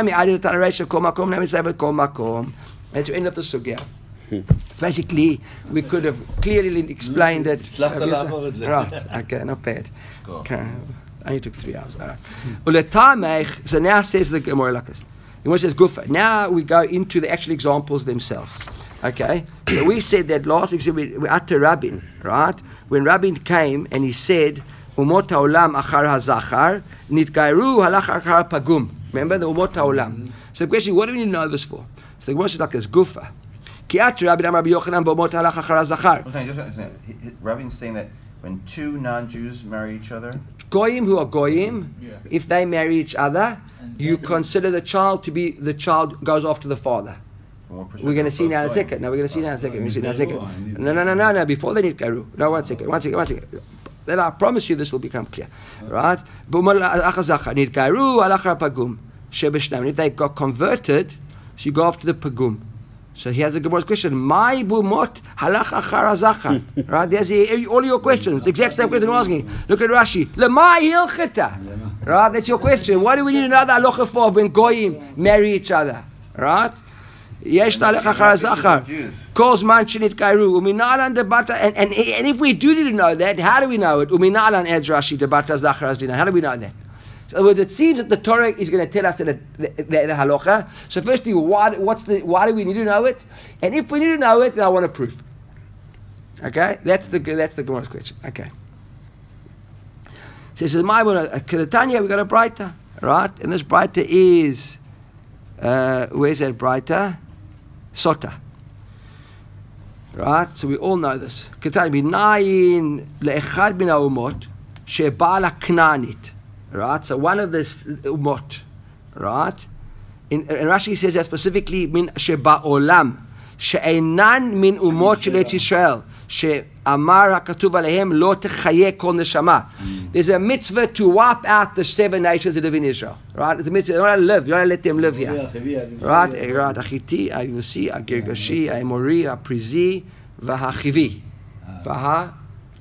end of the sugya. Basically, we could have clearly explained it. Right. Okay, not bad. Okay. Only took three hours. All right. So now says the Gemara like this. The Gemara says Gufa. Now we go into the actual examples themselves. Okay. So we said that last week we we at Rabin, right? When Rabin came and he said, Umot haolam achar hazachar nitgairu halach achar pagum. Remember the umot haolam. So the question, what do we need to know this for? So the Gemara says like this, Gufa. Ki atu Rabbi Amar Rabbi Yochanan b'omot halach achar zachar. Okay, just, just, just, Rabbi's saying that when two non-Jews marry each other, Goyim who are Goyim, Yeah. if they marry each other, you consider the child to be, the child goes off to the father. from what perspective? We're going to see now in a both second. No, we're going to see now in a second. We're going to see now in a second. Nitgaru. No, no, no, no, no. Before they need garu. No, one second, one second, one second. Then I promise you this will become clear. Right? Nitgaru alachar pagum shebeshnam. If they got converted, so you go after the pagum. So here's a Gemara's question. My bumot halach achar azachar. Right? There's the, all your questions. The exact same question I'm asking. Look at Rashi. Lemai hilcheta. Right? That's your question. Why do we need another halacha for when goyim marry each other? Right? Yesh halach achar azachar. Jews. Calls man shinit kairu. Uminalan debata. And and and if we do need to know that, how do we know it? Uminalan adds Rashi debata zachar azdina. How do we know that? So in other words, it seems that the Torah is going to tell us the, the, the, the halacha. So firstly, why, what's the, why do we need to know it? And if we need to know it, then I want a proof. Okay? That's the that's the Gemara's question. Okay. So it says, my Kedatanya, we got a Braita, right? And this Braita is, uh, where's that Braita? Sota. Right? So we all know this. Kedatanya, b'nayin le'echad min ha'umot she'ba la'knanit. Right, so one of the umot, right? In, in Rashi says that specifically min sheba olam, she'enan min umot shel Eretz Yisrael, she'amar hakatuv alehem lo techayeh kol neshama. There's a mitzvah to wipe out the seven nations that live in Israel. Right, it's a mitzvah. You don't want to live. You want to let them live here. Right, right. Achiti, Ayevusi, Agirgashi, Aemori, Aprizi, Vahachivi, Vaha.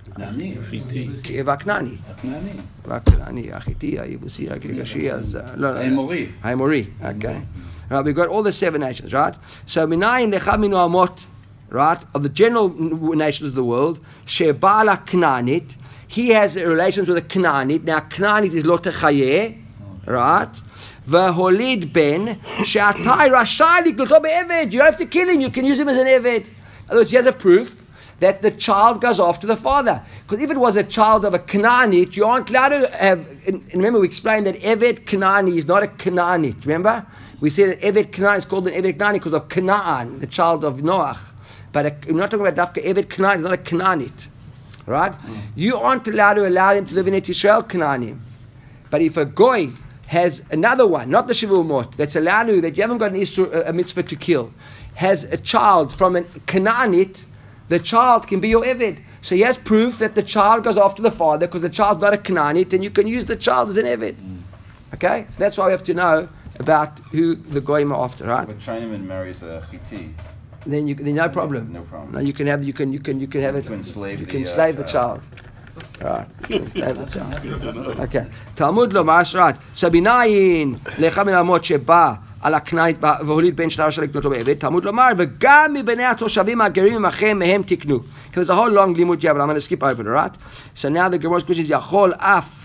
והכנעני. והכנעני, החיתי, היבוסי, הגרגשי, אז... האמורי. האמורי, okay. Right, we've got all the seven nations, right? So, minayin lecha minu amot, right, of the general nations of the world, sheba'al ha-knanit, he has relations with a Knanit. Now, Knanit is lo techayeh, right? V'holid ben, she'atai rashai liknoto be'eved. You don't have to kill him, you can use him as an eved. In other words, he has a proof that the child goes off to the father. Because if it was a child of a Canaanite, you aren't allowed to have... And remember, we explained that Evet Canaani is not a Canaanite. Remember? We said that Evet Canaan is called an Evet Canaani because of Canaan, the child of Noach. But a, we're not talking about Dafka. Evet Canaan is not a Canaanite. Right? Mm. You aren't allowed to allow them to live in Eretz Yisrael, Canaanim. But if a Goy has another one, not the Shivul Mot, that's allowed to, that you haven't got an Isur, a mitzvah to kill, has a child from a Canaanite, the child can be your Eved. So he has proof that the child goes after the father because the child's not a Canaanite and you can use the child as an Eved. Mm. Okay? So that's why we have to know about who the Goyim are after, right? But Chinaman marries a Chiti. Then you then no problem. No problem. No, you can have you can you can you can have it. You can enslave you the, can uh, enslave the child. Right. You can enslave the child. Okay. Talmud lo right. So binayin lecha min amot sheba על הכנענית והוליד בן שלה רשע לקנותו בעבד, תלמוד לומר, וגם מבני התושבים הגרים עמכם מהם תקנו. Because there's a whole long לימוד here, but I'm going to skip over it, right? So now the Gemara's question is, יכול אף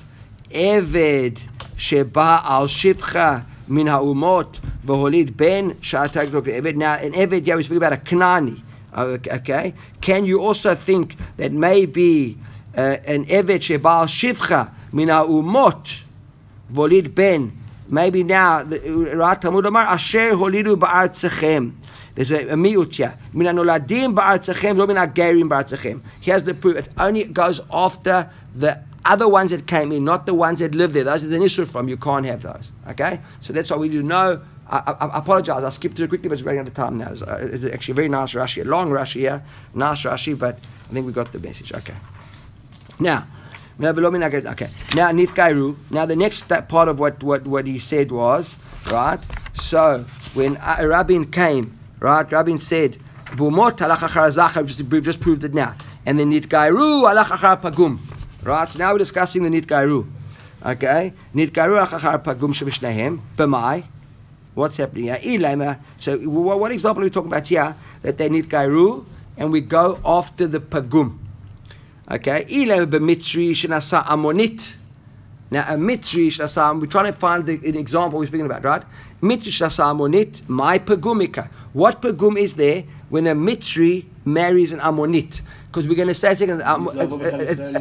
עבד שבא על שפחה מן האומות והוליד בן שאתה לקנותו בעבד. Now, an עבד, yeah, we speak about a Knani, okay? Can you also think that maybe uh, an עבד שבא על שפחה מן האומות והוליד בן Maybe now, right? Talmud Amar, Asher holidu ba'artzachem. There's a, a miut here. Min hanoladim ba'artzachem, lo min hagerim ba'artzachem. Here's the proof. It only goes after the other ones that came in, not the ones that live there. Those are the issue from. You can't have those. Okay? So that's why we do know. I, I, I apologize. I skipped through it quickly, but it's running out of time now. It's, uh, it's actually a very nice Rashi, a long Rashi here. Nice Rashi, but I think we got the message. Okay. Now, Okay. Now Nitkairu. Now the next step, part of what, what, what he said was, right? So when Rabin came, right, Rabin said, Bumot halach achar zachar, just just proved it now. And then Nitkairu halach achar pagum. Right? So now we're discussing the Nitkairu. Okay? Nitkairu halach achar pagum shebishnehem. B'mai. What's happening here? So what, what example are we talking about here? That they Nitkairu and we go after the pagum. Okay, ilam b'mitzri shenasa amonit. Now a mitzri shenasa, we're trying to find the, an example we're speaking about, right? Mitzri shenasa amonit, my pagumika. What pagum is there when a mitzri marries an amonit? Because we're going to say second, um, it's, it's, it's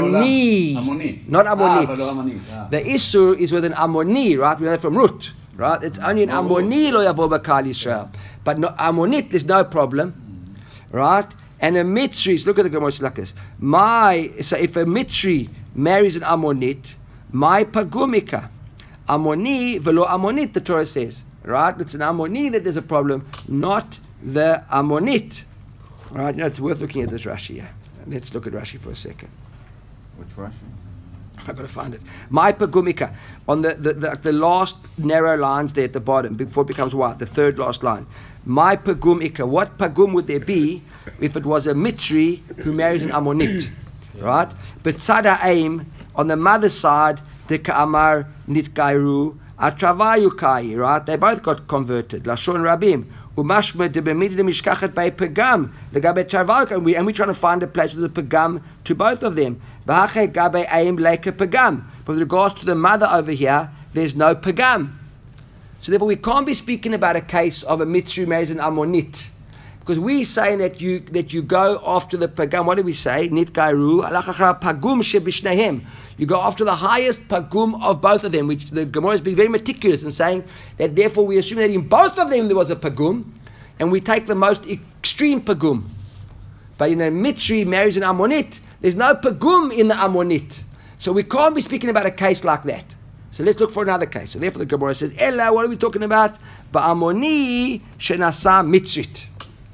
amoni, not amonit. The issur is with an amoni, right? We know that from root, right? It's only an amoni lo yavo b'kal Yisrael. But no, Ammonit, there's no problem, right? And a Mitzri, look at the Gemara like this. My, so if a Mitzri marries an Ammonit, my Pagumika, Ammoni velo Ammonit, the Torah says, right? It's an Ammoni that there's a problem, not the Ammonit. Right? You know, it's worth looking at this Rashi here. Let's look at Rashi for a second. Which Rashi? I've got to find it. My Pagumika, on the, the, the, the last narrow lines there at the bottom, before it becomes what? The third last line. My Pagumika, what Pagum would there be if it was a Mitri who marries an Ammonit? Right? But Tzad Ha'im, on the mother's side, the Ka'amar Nitgairu, Atravayu Kai, right? They both got converted. Lashon Rabim. Umashma de bemidi de mishkachet by Pagam. Legabe Travayu, and we and we're trying to find a place with a Pagam to both of them. V'hache gabe aim like a Pagam. But with regards to the mother over here, there's no Pagam. So therefore, we can't be speaking about a case of a Mitzri who marries an Ammonit. Because we're saying that you that you go after the Pagam. What do we say? Nitgairu, alachachra Pagum shebishnehem. You go after the highest Pagum of both of them, which the Gemara is being very meticulous in saying that therefore we assume that in both of them there was a Pagum, and we take the most extreme Pagum. But in a Mitzri marries an Ammonit, there's no Pagum in the Ammonit. So we can't be speaking about a case like that. So let's look for another case. So therefore the Gemara says, Ella, what are we talking about? Ba'amoni shenasa mitzrit.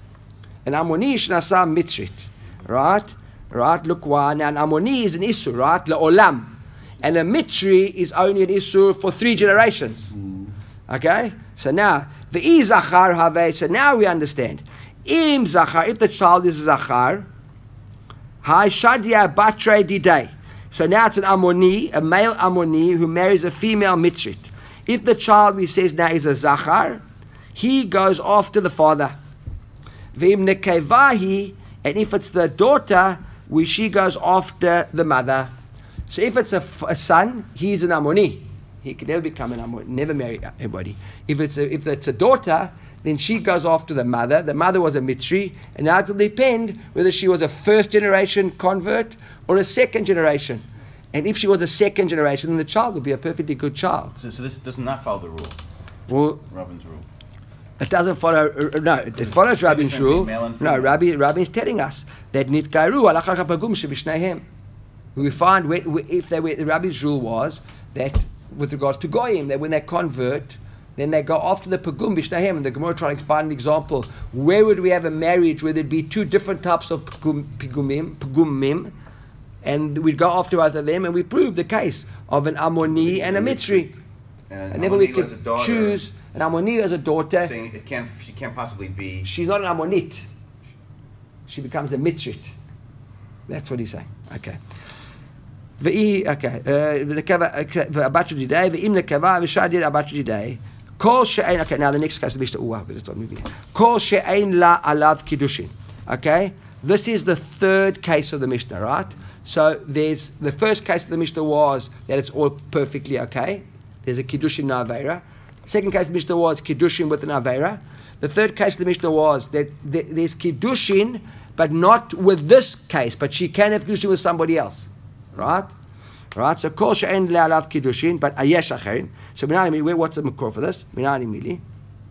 An Ammoni shenasa mitzrit. Right? Right? Look why. Now an Ammoni is an Isur, right? La'olam. And a Mitri is only an Isur for three generations. Mm. Okay? So now, V'i Zachar Haveh. So now we understand. Im Zachar, if the child is Zachar, Hai Shadia Batre Didei. So now it's an Ammoni, a male Ammoni who marries a female Mitzrit. If the child, he says now is a Zachar, he goes after the father. V'im Nekevahi, and if it's the daughter, we, she goes after the mother. So if it's a, a son, he's an Ammoni. He can never become an Ammoni, never marry anybody. If it's a, if it's a daughter, then she goes after the mother. The mother was a Mitri, and now it will depend whether she was a first generation convert or a second generation. And if she was a second generation, then the child would be a perfectly good child. So, so this does not follow the rule. Well, Rabban's rule. It doesn't follow. Uh, no, it, it follows Rabbi's rule. No, Rabbi, Rabbi is telling us that nitgairu alachach pagum shebishnehem. We find we, we, if they were, the Rabbi's rule was that with regards to goyim, that when they convert, then they go after the pagum bishnehem. And the Gemara trying to expand an example. Where would we have a marriage where there'd be two different types of pagum, pagumim, pagumim, and we'd go after both of them, and we prove the case of an Ammoni and a Mitri. And, and then we could choose an Ammoni as a daughter. Saying it can't, she can't possibly be. She's not an Ammonit. She becomes a Mitzrit. That's what he's saying. Okay. V'i, okay. V'abatru didei, v'im nekava, v'shadir abatru didei. Kol she'ein, okay, now the next case, the Mishnah, ooh, we'll start moving. Kol she'ein la alav kiddushin. Okay? This is the third case of the Mishnah, right? So there's, the first case of the Mishnah was that it's all perfectly okay. There's a kiddushin no aveira. Second case of the Mishnah was kiddushin with an aveira. The third case of the Mishnah was that there's kiddushin, but not with this case, but she can have kiddushin with somebody else. Right? Right? So kol she'en le'alav kiddushin, but ayesh acherin. So minani mili, what's the makor for this? Minani mili.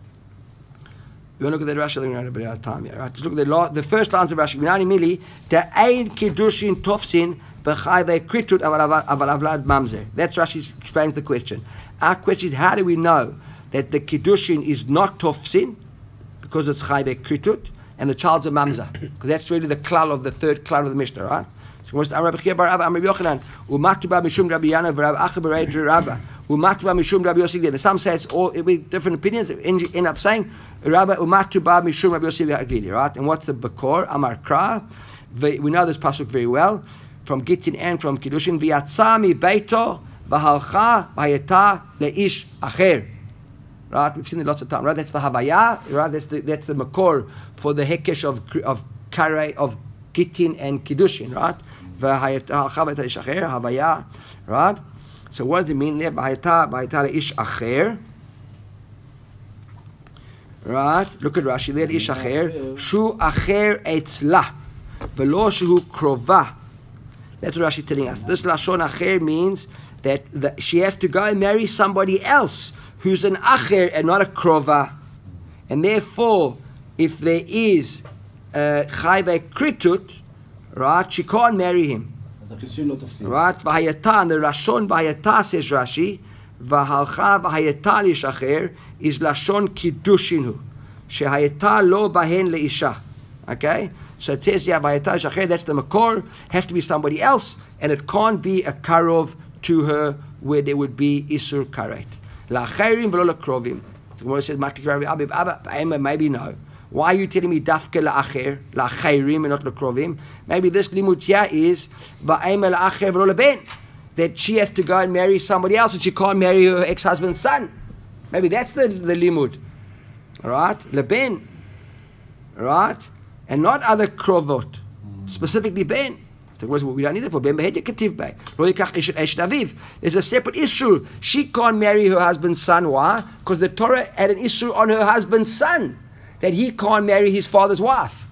You want to look at the Rashi? We're running a bit out of time here. Right? Just look at the, law, the first line of Rashi. Minani mili, de'ein kiddushin tofsin b'chayvei kritut aval avlad mamzer. That's Rashi explains the question. Our question is, how do we know that the kiddushin is not tofsin because it's chayvei kritut and the child's a mamzer? Because that's really the klal of the third klal of the Mishnah, right? So Rabbi Chia bar Abba, Rabbi Yochanan, umaktuba mishum Rabbi Yana, Rabbi Acha bar Rabba, umaktuba mishum Rabbi Yossi. The some say it's all with different opinions. End up saying Rabbi umaktuba mishum Rabbi Yossi Aglili, right? And what's the bakor? Amar Kra. We know this pasuk very well from Gittin and from Kiddushin. V'yatzami beito v'halcha v'ayeta leish acher. Right? We've seen it lots of times. Right? That's the havaya. Right? That's the that's the makor for the hekesh of of kare of Gittin and Kiddushin. Right? Right? So what does it mean there? Right? Look at Rashi there. Ish acher. Shu acher etzlah. Velo shu krova. That's what Rashi is telling us. This lashon acher means that the, she has to go and marry somebody else who's an acher and not a krova. and therefore, if there is uh, chayve kritut, right, she can't marry him. אז הקידושין לא תופסים. Right, v'hayata, the Rashon v'hayata says Rashi, v'halcha v'hayata lishacher is lashon kiddushin hu, shehayata lo bahen leisha. Okay, so it says yeah, v'hayata lishacher. That's the makor. Has to be somebody else, and it can't be a karov to her where there would be isur karet. La'acherim v'lo lekrovim. The Gemara says, "Makti Rabbi Abib Abba." Maybe no. Why are you telling me dafke la'acher, la'acheirim, and not la'krovim? Maybe this limud here is ba'em la'acher v'lo leben, that she has to go and marry somebody else, and she can't marry her ex-husband's son. Maybe that's the, the limud, right? Leben, right? And not other krovot, specifically ben. We don't need it for ben behedya ketiv bei. Lo yikach eshet eshet aviv. There's a separate issue. She can't marry her husband's son. Why? Because the Torah had an issue on her husband's son, that he can't marry his father's wife.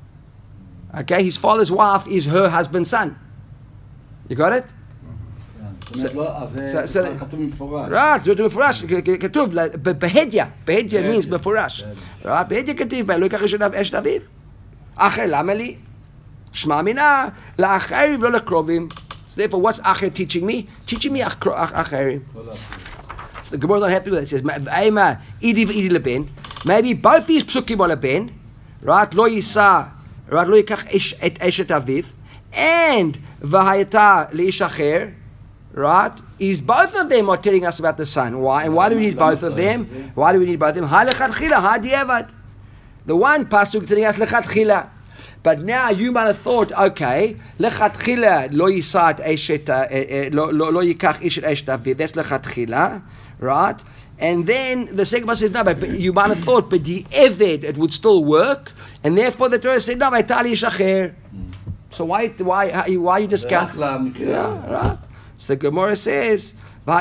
Okay, his father's wife is her husband's son. You got it? זאת אומרת, לא, אז so- זה כתוב מפורש. Right, זה מפורש, כתוב, בהדיה, בהדיה means מפורש. Right, בהדיה כתוב, לא ייקח אשת אביו. אחר, למה לי? שמע מינה, לאחרים ולא לקרובים. So therefore, what's אחר teaching me? Teaching me אחרים. The Gemara is not happy with it. It says, "V'ayma idi v'idi leben." Maybe both these psukim are leben, right? Lo yisa, right? Lo yikach ish et eshet aviv, and v'hayata leish acher, right? Is both of them are telling us about the son. Why? And why do we need both of them? Why do we need both of them? Ha lechatchila, ha diavad. The one pasuk telling us lechatchila. But now you might have thought, okay, lechatchila lo yisa et eshet lo lo yikach ish et eshet aviv. That's lechatchila. Right? And then the second one says, no, but, but you might have thought, but the eved, it would still work. And therefore the Torah said, no, v'aytali shacher. So why, why, why you discount? Yeah, right. So the Gemara says,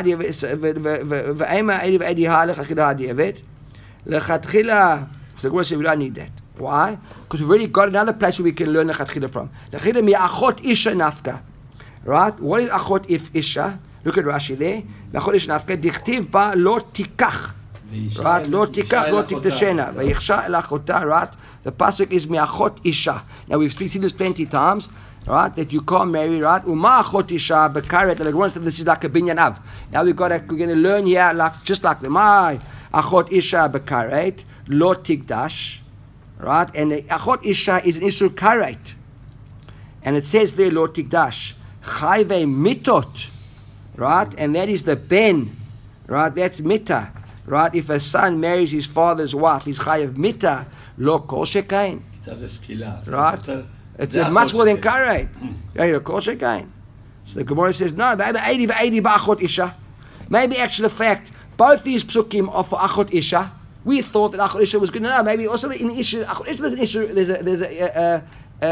v'ayma edi v'edi ha lechatchila ha di'eved. Lechatchila. So the Gemara says, we don't need that. Why? Because we've already got another place where we can learn lechatchila from. Lechatchila mi'achot isha nafka. Right? What is achot if isha? Look at Rashi there. Achot isha nafka. Dichtiv ba lo tikach. Right? Lo tikach, lo tiktashena. Vayichsha el achota. Right? The pasuk is mi'achot isha. Now we've seen this plenty of times. Right? That you can't marry. Right? Uma achot isha bekaret. Like one this is like a binyan av. Now we've got. A, we're going to learn here like just like the my achot isha bekaret lo tikdash. Right? And achot isha is an isur karet. And it says there lo tikdash. Chayve mitot. Right? And that is the ben. Right? That's mita. Right? If a son marries his father's wife, he's chayav mita, lo kol shekain. Right? It's a much more than karet. Yeah, kol shekain. So the Gemara says, no, maybe eighty eighty ba'achot isha. Maybe actually the fact, both these psukim are for achot isha. We thought that achot isha was good enough. Maybe also in the issue, achot isha, there's an issue, there's a, there's a,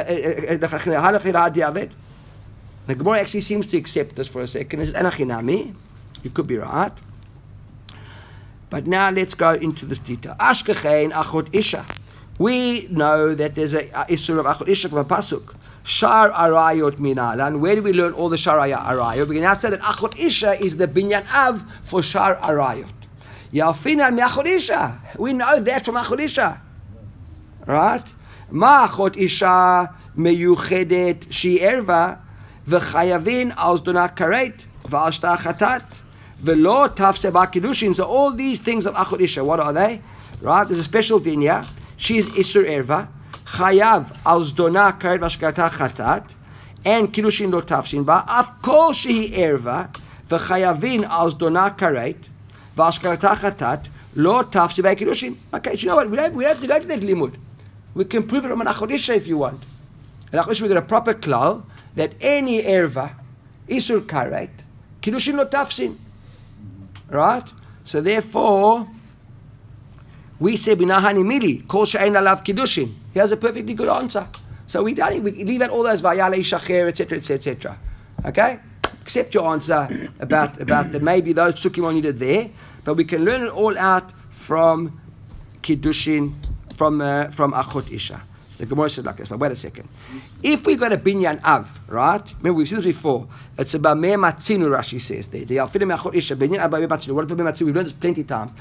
a, a, the Gemara actually seems to accept this for a second. It's anachinami. You could be right. But now let's go into this detail. Ashkechein achot isha. We know that there's a issue of achot isha from a pasuk. Shar arayot minalan. Where do we learn all the shar arayot? We can now say that achot isha is the binyan av for shar arayot. Yalfinan mi achot isha. We know that from achot isha. Right? Ma achot isha meyuchedet she erva. V'chayavin al zdona karet v'al shta chatat v'lo tafse ba'kiddushin. So all these things of achot isha, what are they? Right? There's a special thing here. She is isur erva, chayav al zdona karet v'ashkata chatat, and kiddushin lo tafshin ba. Af kol shehi erva v'chayavin al zdona karet v'ashkata chatat lo tafse ba'kiddushin. Okay, so you know what? We don't, we don't have to go to that limud. We can prove it from an achot isha if you want. And achot isha we got a proper klal that any erva, isur karet, kiddushin lo tafsin. Right? So therefore, we say binahani mili, kol she'ein alav kiddushin. He has a perfectly good answer. So we don't, we leave out all those vayale shacher, et cetera, et cetera, et cetera. Okay? Accept your answer about, about the, maybe those psukim are needed there, but we can learn it all out from kiddushin, from, uh, from achot isha. The Gemara says like this, but wait a second. If we got a binyan av, right? Remember, we've seen this before. It's about me matzinu, Rashi says there. The alfilim achot isha, binyan av, me matzinu. What about me matzinu? We've learned this plenty of times.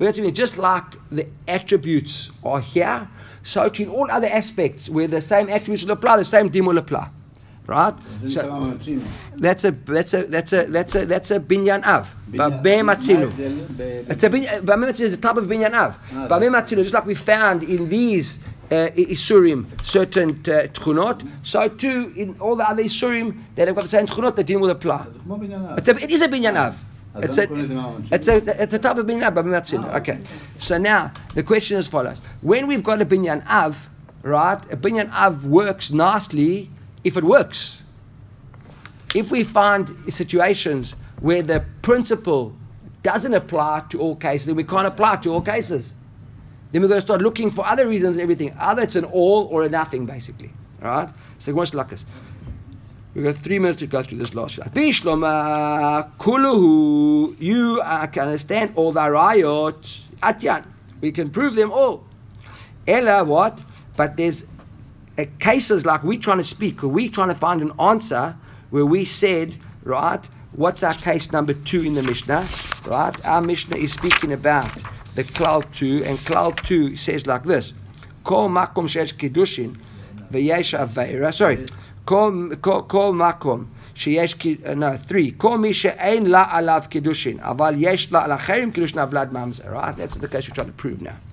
But just like the attributes are here, so too in all other aspects where the same attributes will apply, the same din will apply. Right? So that's a that's a that's a that's a that's a binyan av. Babeh matzinu. It's a binyan. Babeh matzinu is the type of binyan av. Babeh matzinu, just like we found in these uh, isurim certain uh, tchunot, so too in all the other isurim that have got the same tchunot, the din will apply. It's a, it is a binyan av. It's a, it's a it's a type of binyan av. Babeh matzinu. Okay. So now the question is as follows: when we've got a binyan av, right? A binyan av works nicely if it works. If we find situations where the principle doesn't apply to all cases, then we can't apply to all cases. Then we're going to start looking for other reasons, everything. Either it's an all or a nothing, basically. All right? So it wants like this. We've got three minutes to go through this last slide. Bishloma kuluhu. You uh, can understand all the rayot. Atyan. We can prove them all. Ella what? But there's Uh, cases like we're trying to speak, or we're trying to find an answer where we said, right, what's our case number two in the Mishnah, right? Our Mishnah is speaking about the Klal two, and Klal two says like this: Kol makom sheyesh kiddushin v'yesh aveira. Sorry, kol kol makom sheyesh uh, no three. Kol mi she'ein la alav kiddushin, aval yesh la alacherim kiddushin avlad mamzer. Right, that's the case we're trying to prove now.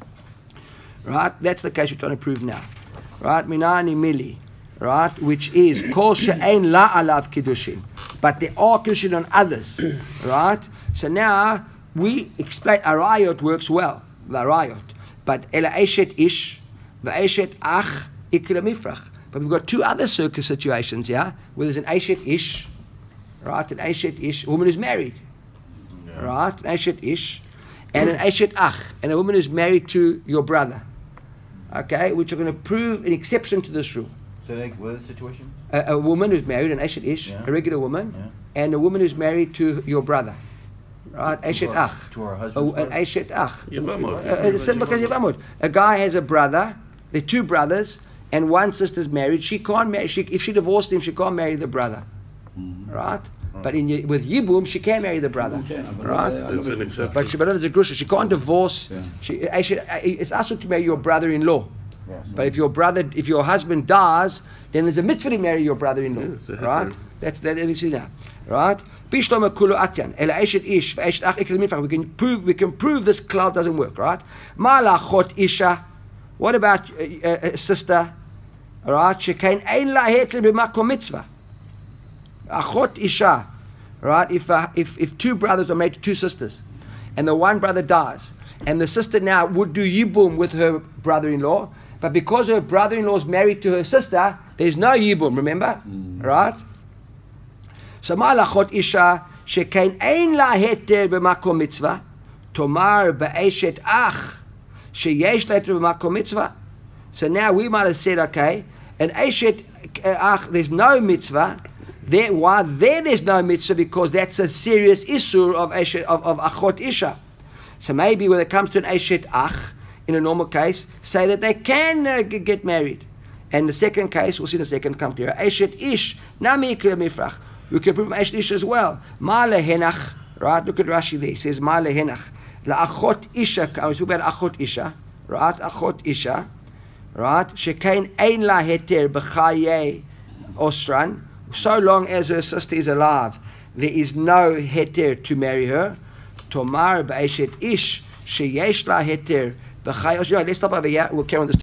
Right, that's the case we're trying to prove now. Right, minani mili, right, which is kol she'ein la alav kiddushin, but there are kiddushin on others, right? So now we explain arayot works well, the arayot, but ela eshet ish, the eshet ach ikra mifrach. But we've got two other circus situations, yeah, where there's an eshet ish, right, an eshet ish, a woman who's married, yeah. Right, an eshet ish, and an eshet ach, and a woman who's married to your brother. Okay, which are going to prove an exception to this rule. So, like, what is the situation? A, a woman who's married, an Eshet Ish, yeah. A regular woman, yeah. And a woman who's married to your brother. Right? Eshet Ach. To her husband. An Eshet Ach. Yevamot. A guy has a brother, they're two brothers, and one sister's married. She can't marry, she, if she divorced him, she can't marry the brother. Mm-hmm. Right? But in, with Yibum, she can marry the brother, right? It's an exception. But she, but it's a grusha. She can't divorce. Yeah. She, actually, it's also to marry your brother-in-law. Yes. But if your brother, if your husband dies, then there's a mitzvah to marry your brother-in-law, yeah, right? That's that we see now, right? Bishloma kulu atyan ela eshet ish ve'eshet ach ikra mifrach. We can prove. We can prove this cloud doesn't work, right? Malachot isha. What about a, a sister? Right? Shekain ein la heter b'makom mitzvah. Achot isha, right? If, uh, if if two brothers are made to two sisters, and the one brother dies, and the sister now would do yibum with her brother-in-law, but because her brother-in-law is married to her sister, there's no yibum. Remember, mm. Right? So malachot isha shekain ein la heter b'makom mitzvah, tomar be'eshet ach sheyesh la heter b'makom mitzvah. So now we might have said, okay, an eshet ach, there's no mitzvah. There, why there there's no mitzvah? Because that's a serious issur of eshet, of, of achot isha. So maybe when it comes to an eshet ach, in a normal case, say that they can uh, g- get married. And the second case, we'll see in the second come to here, eshet ish, nami ikra mifrach. We can prove eshet ish as well. Ma lehenach, right? Look at Rashi there. It says ma lehenach. La achot isha, we speak about achot isha, right? Achot isha, right? Shekain ein la heter b'chaye osran. So long as her sister is alive, there is no heter to marry her. Tomar b'eshet ish sheyesh la heter b'chay. Let's stop over here. We'll carry on this.